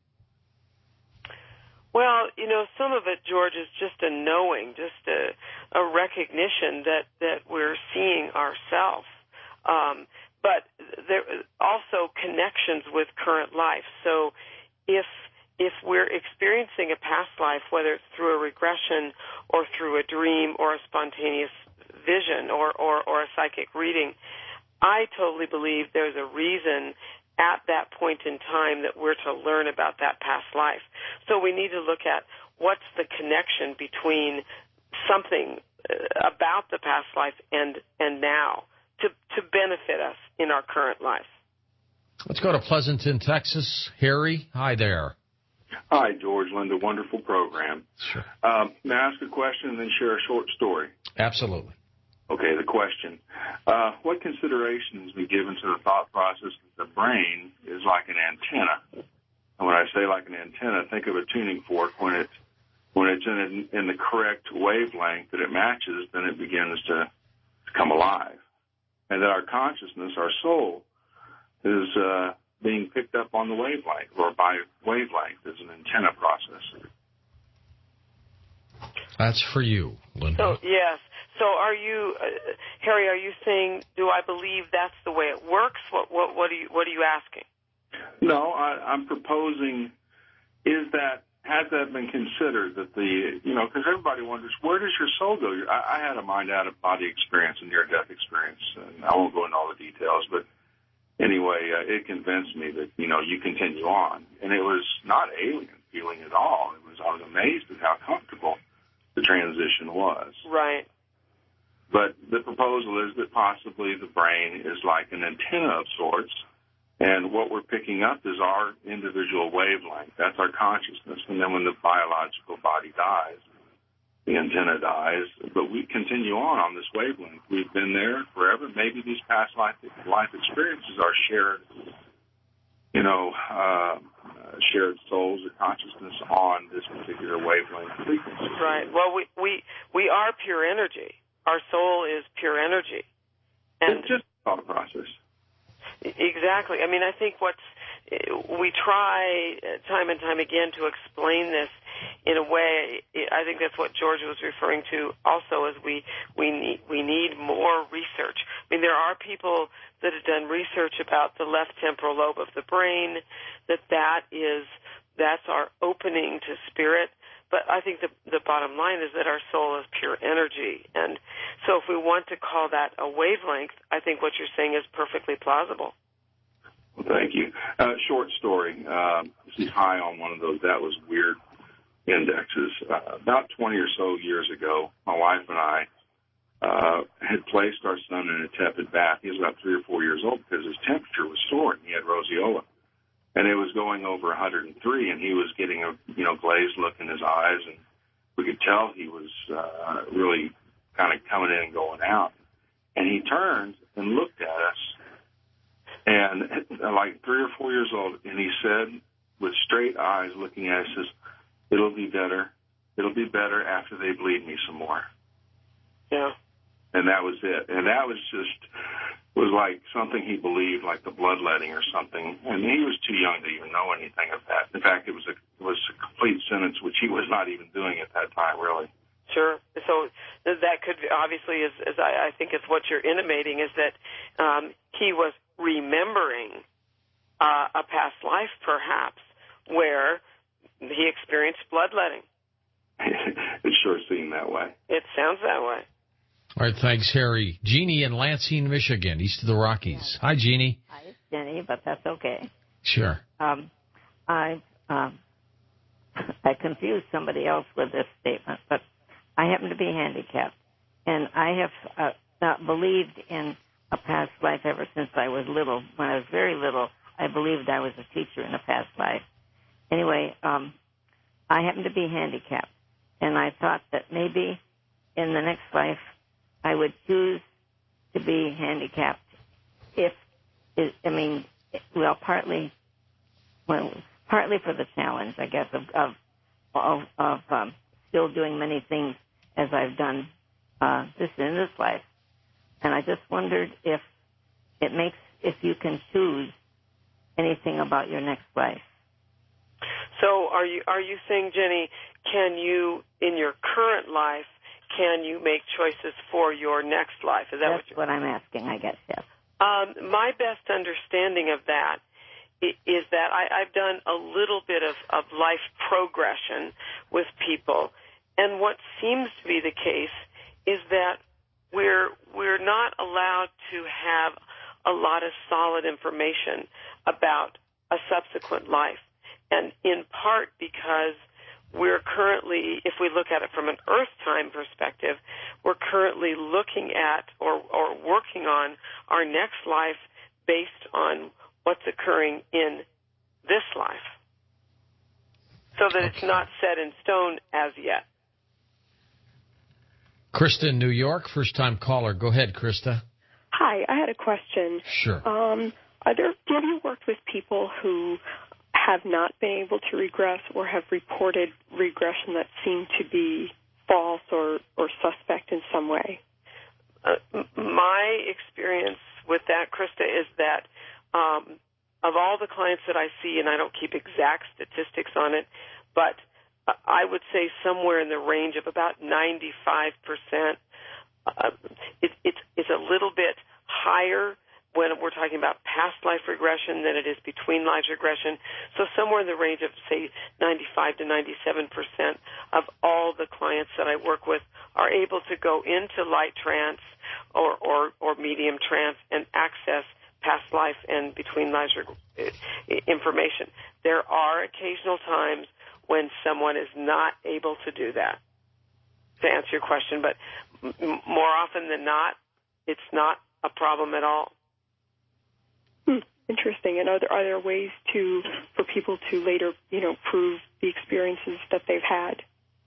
Well, you know, some of it, George, is just a knowing, just a, a recognition that, that we're seeing ourselves. Um, but there are also connections with current life. So if if we're experiencing a past life, whether it's through a regression or through a dream or a spontaneous vision or, or, or a psychic reading, I totally believe there's a reason at that point in time that we're to learn about that past life. So we need to look at what's the connection between something about the past life and, and now to, to benefit us in our current life. Let's go to Pleasanton, Texas. Harry, hi there. Hi, George, Linda. Wonderful program. Sure. Um, may I ask a question and then share a short story? Absolutely. Okay, the question. Uh, what considerations be given to the thought process that the brain is like an antenna? And when I say like an antenna, think of a tuning fork. When it's, when it's in, in the correct wavelength that it matches, then it begins to, to come alive. And that our consciousness, our soul, is uh, being picked up on the wavelength or by wavelength as an antenna process. That's for you, Linda. So, yes. So are you, uh, Harry, are you saying, do I believe that's the way it works? What, what, what, are, you, what are you asking? No, I, I'm proposing, is that, has that been considered that the, you know, because everybody wonders, where does your soul go? I, I had a mind-out-of-body experience, a near-death experience, and I won't go into all the details, but anyway, uh, it convinced me that, you know, you continue on. And it was not alien feeling at all. It was, I was amazed at how comfortable the transition was. Right. But the proposal is that possibly the brain is like an antenna of sorts, and what we're picking up is our individual wavelength. That's our consciousness. And then when the biological body dies, the antenna dies, but we continue on on this wavelength. We've been there forever. Maybe these past life, life experiences are shared, you know, uh, shared souls or consciousness on this particular wavelength frequency. Right. Well, we, we, we are pure energy. Our soul is pure energy. And it's just a thought process. Exactly. I mean, I think what's, we try time and time again to explain this in a way. I think that's what George was referring to also, is we, we need, we need more research. I mean, there are people that have done research about the left temporal lobe of the brain, that that is, that's our opening to spirit. But I think the, the bottom line is that our soul is pure energy. And so if we want to call that a wavelength, I think what you're saying is perfectly plausible. Well, thank you. Uh, short story. Uh, this is high on one of those That Was Weird indexes. Uh, about twenty or so years ago, my wife and I uh, had placed our son in a tepid bath. He was about three or four years old because his temperature was soaring. He had roseola. And it was going over one hundred three, and he was getting a, you know, glazed look in his eyes, and we could tell he was uh, really kind of coming in and going out. And he turned and looked at us, and like three or four years old, and he said, with straight eyes looking at us, says, "It'll be better. It'll be better after they bleed me some more." Yeah. And that was it. And that was just, was like something he believed, like the bloodletting or something. And he was too young to even know anything of that. In fact, it was a, it was a complete sentence, which he was not even doing at that time, really. Sure. So that could obviously, as, as I, I think is what you're intimating, is that um, he was remembering uh, a past life, perhaps, where he experienced bloodletting. It sure seemed that way. It sounds that way. All right, thanks, Harry. Jeannie in Lansing, Michigan, east of the Rockies. Hi, Jeannie. Hi, it's Jenny, but that's okay. Sure. Um, I um, I confused somebody else with this statement, but I happen to be handicapped, and I have uh, not believed in a past life ever since I was little. When I was very little, I believed I was a teacher in a past life. Anyway, um, I happen to be handicapped, and I thought that maybe in the next life I would choose to be handicapped if, it, I mean, well, partly, well, partly for the challenge, I guess, of of, of, of um, still doing many things as I've done uh, this in this life, and I just wondered if it makes, if you can choose anything about your next life. So, are you are you saying, Jenny, can you in your current life? Can you make choices for your next life? Is that That's what, you're... what I'm asking, I guess, yes. Um, my best understanding of that is that I, I've done a little bit of, of life progression with people, and what seems to be the case is that we're we're not allowed to have a lot of solid information about a subsequent life, and in part because we're currently, if we look at it from an Earth time perspective, we're currently looking at or, or working on our next life based on what's occurring in this life, so that it's not set in stone as yet. Krista in New York, first-time caller. Go ahead, Krista. Hi, I had a question. Sure. Um, are there, have you worked with people who have not been able to regress or have reported regression that seemed to be false or, or suspect in some way? Uh, my experience with that, Krista, is that um, of all the clients that I see, and I don't keep exact statistics on it, but I would say somewhere in the range of about ninety-five percent. Uh, it, it's, it's a little bit higher when we're talking about past life regression than it is between lives regression. So somewhere in the range of, say, ninety-five to ninety-seven percent of all the clients that I work with are able to go into light trance or, or, or medium trance and access past life and between lives reg- information. There are occasional times when someone is not able to do that, to answer your question, but m- more often than not, it's not a problem at all. Hmm, interesting. And are there, are there ways to for people to later, you know, prove the experiences that they've had?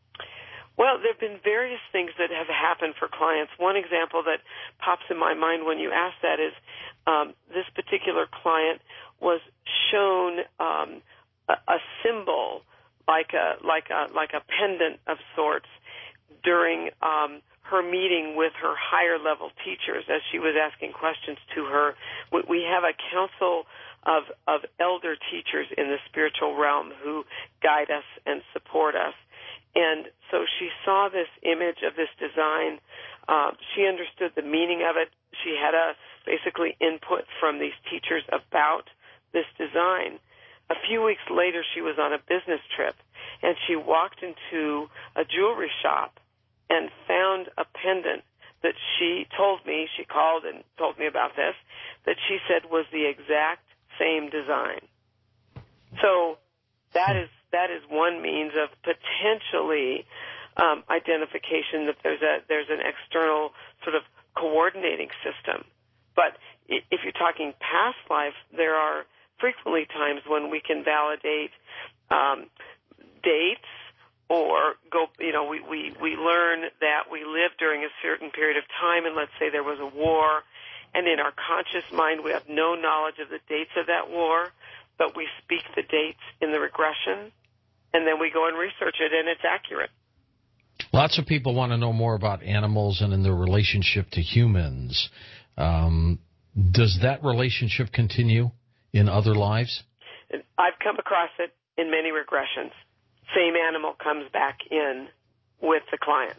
Well, there have been various things that have happened for clients. One example that pops in my mind when you ask that is um, this particular client was shown um, a, a symbol like a like a like a pendant of sorts during um, her meeting with her higher level teachers as she was asking questions to her. We have a council of of elder teachers in the spiritual realm who guide us and support us. And so she saw this image of this design. Uh, she understood the meaning of it. She had a basically input from these teachers about this design. A few weeks later, she was on a business trip, and she walked into a jewelry shop and found a pendant that she told me, she called and told me about this, that she said was the exact same design. So that is that is one means of potentially um, identification that there's a there's an external sort of coordinating system. But if you're talking past life, there are frequently times when we can validate um, dates or go, you know, we, we, we learn that we lived during a certain period of time, and let's say there was a war, and in our conscious mind we have no knowledge of the dates of that war, but we speak the dates in the regression, and then we go and research it, and it's accurate. Lots of people want to know more about animals and in their relationship to humans. Um, does that relationship continue in other lives? I've come across it in many regressions. Same animal comes back in with the client.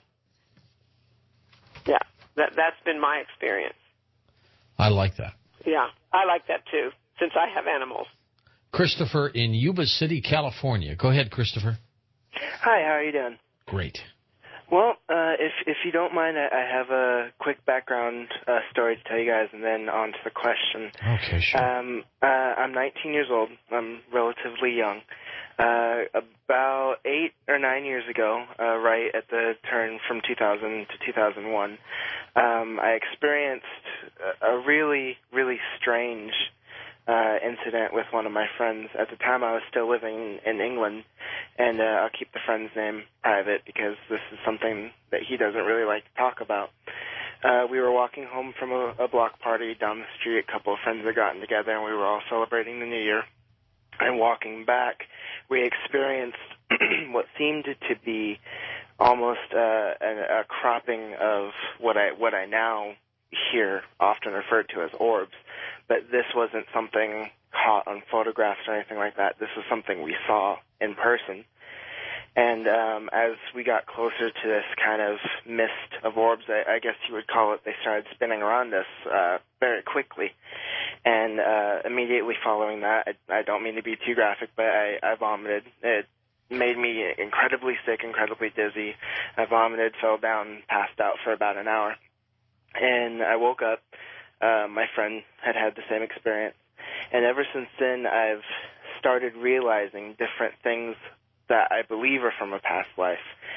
Yeah, that, that's been my experience. I like that. Yeah, I like that too, since I have animals. Christopher in Yuba City, California. Go ahead, Christopher. Hi, how are you doing? Great. Well, uh, if if you don't mind, I, I have a quick background uh, story to tell you guys, and then on to the question. Okay, sure. Um, uh, I'm nineteen years old. I'm relatively young. Uh, about eight or nine years ago, uh, right at the turn from two thousand to two thousand one, um, I experienced a, a really, really strange Uh, incident with one of my friends. At the time, I was still living in England, and uh, I'll keep the friend's name private because this is something that he doesn't really like to talk about. Uh, we were walking home from a, a block party down the street. A couple of friends had gotten together, and we were all celebrating the New Year. And walking back, we experienced what seemed to be almost uh, a, a cropping of what I what I now hear often referred to as orbs. But this wasn't something caught on photographs or anything like that. This was something we saw in person. And um, as we got closer to this kind of mist of orbs, I, I guess you would call it, they started spinning around us uh, very quickly. And uh, immediately following that, I, I don't mean to be too graphic, but I, I vomited. It made me incredibly sick, incredibly dizzy. I vomited, fell down, passed out for about an hour. And I woke up. Uh, my friend had had the same experience. And ever since then, I've started realizing different things that I believe are from a past life.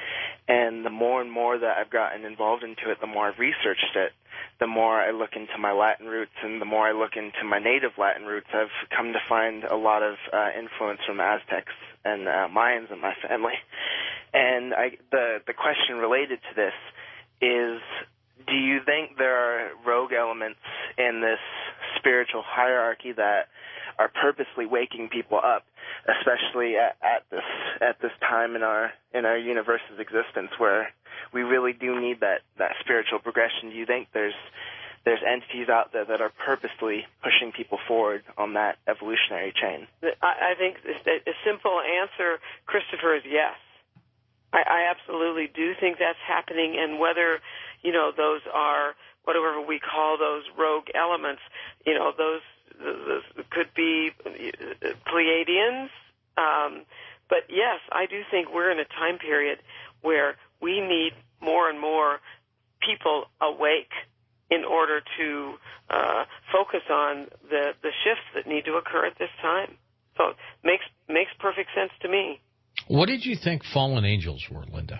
And the more and more that I've gotten involved into it, the more I've researched it, the more I look into my Latin roots, and the more I look into my native Latin roots, I've come to find a lot of uh, influence from Aztecs and uh, Mayans in my family. And I, the the question related to this is, do you think there are rogue elements in this spiritual hierarchy that are purposely waking people up, especially at, at this at this time in our in our universe's existence, where we really do need that, that spiritual progression? Do you think there's there's entities out there that are purposely pushing people forward on that evolutionary chain? I, I think a simple answer, Christopher, is yes. I, I absolutely do think that's happening, and whether, you know, those are whatever we call those rogue elements, you know, those, those could be Pleiadians. Um, but yes, I do think we're in a time period where we need more and more people awake in order to uh, focus on the, the shifts that need to occur at this time. So it makes makes perfect sense to me. What did you think fallen angels were, Linda?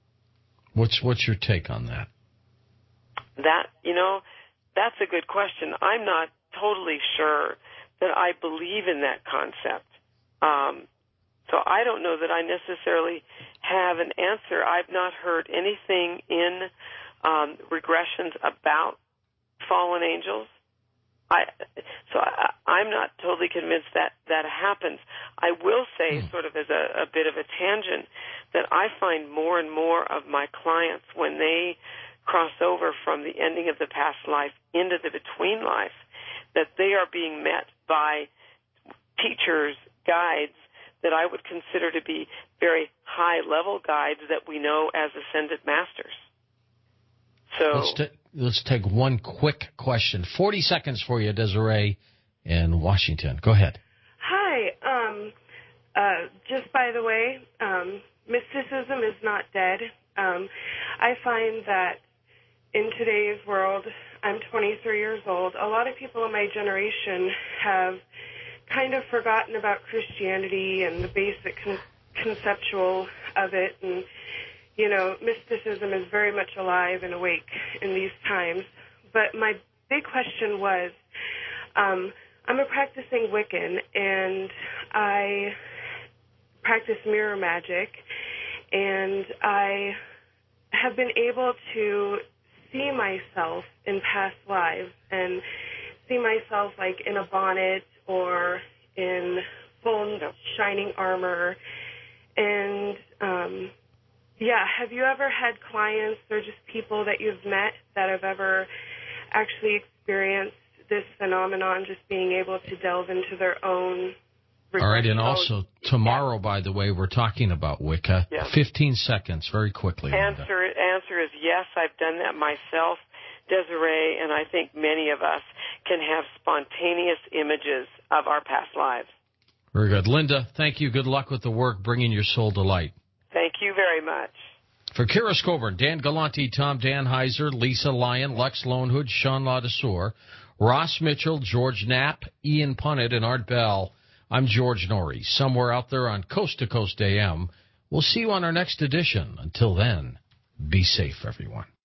What's what's your take on that? That, you know, that's a good question. I'm not totally sure that I believe in that concept. Um, so I don't know that I necessarily have an answer. I've not heard anything in um, regressions about fallen angels. I, so I, I'm not totally convinced that that happens. I will say, sort of as a, a bit of a tangent, that I find more and more of my clients, when they cross over from the ending of the past life into the between life, that they are being met by teachers, guides, that I would consider to be very high-level guides that we know as ascended masters. So let's, t- let's take one quick question. forty seconds for you, Desiree in Washington. Go ahead. Hi. Um, uh, just by the way, um, mysticism is not dead. Um, I find that in today's world, I'm twenty-three years old, a lot of people in my generation have kind of forgotten about Christianity and the basic con- conceptual of it, and you know, mysticism is very much alive and awake in these times. But my big question was, um, I'm a practicing Wiccan, and I practice mirror magic, and I have been able to see myself in past lives and see myself like in a bonnet or in full shining armor. And, um, yeah, have you ever had clients or just people that you've met that have ever actually experienced this phenomenon, just being able to delve into their own? All right, and also tomorrow, yeah. by the way, we're talking about Wicca. Yeah. fifteen seconds, very quickly. Answer, answer is yes, I've done that myself, Desiree, and I think many of us can have spontaneous images of our past lives. Very good. Linda, thank you. Good luck with the work, bringing your soul to light. Thank you very much. For Kira Scoburn, Dan Galante, Tom Danheiser, Lisa Lyon, Lex Lonehood, Sean Ladesseur, Ross Mitchell, George Knapp, Ian Punnett, and Art Bell, I'm George Norrie, somewhere out there on Coast to Coast A M. We'll see you on our next edition. Until then, be safe, everyone.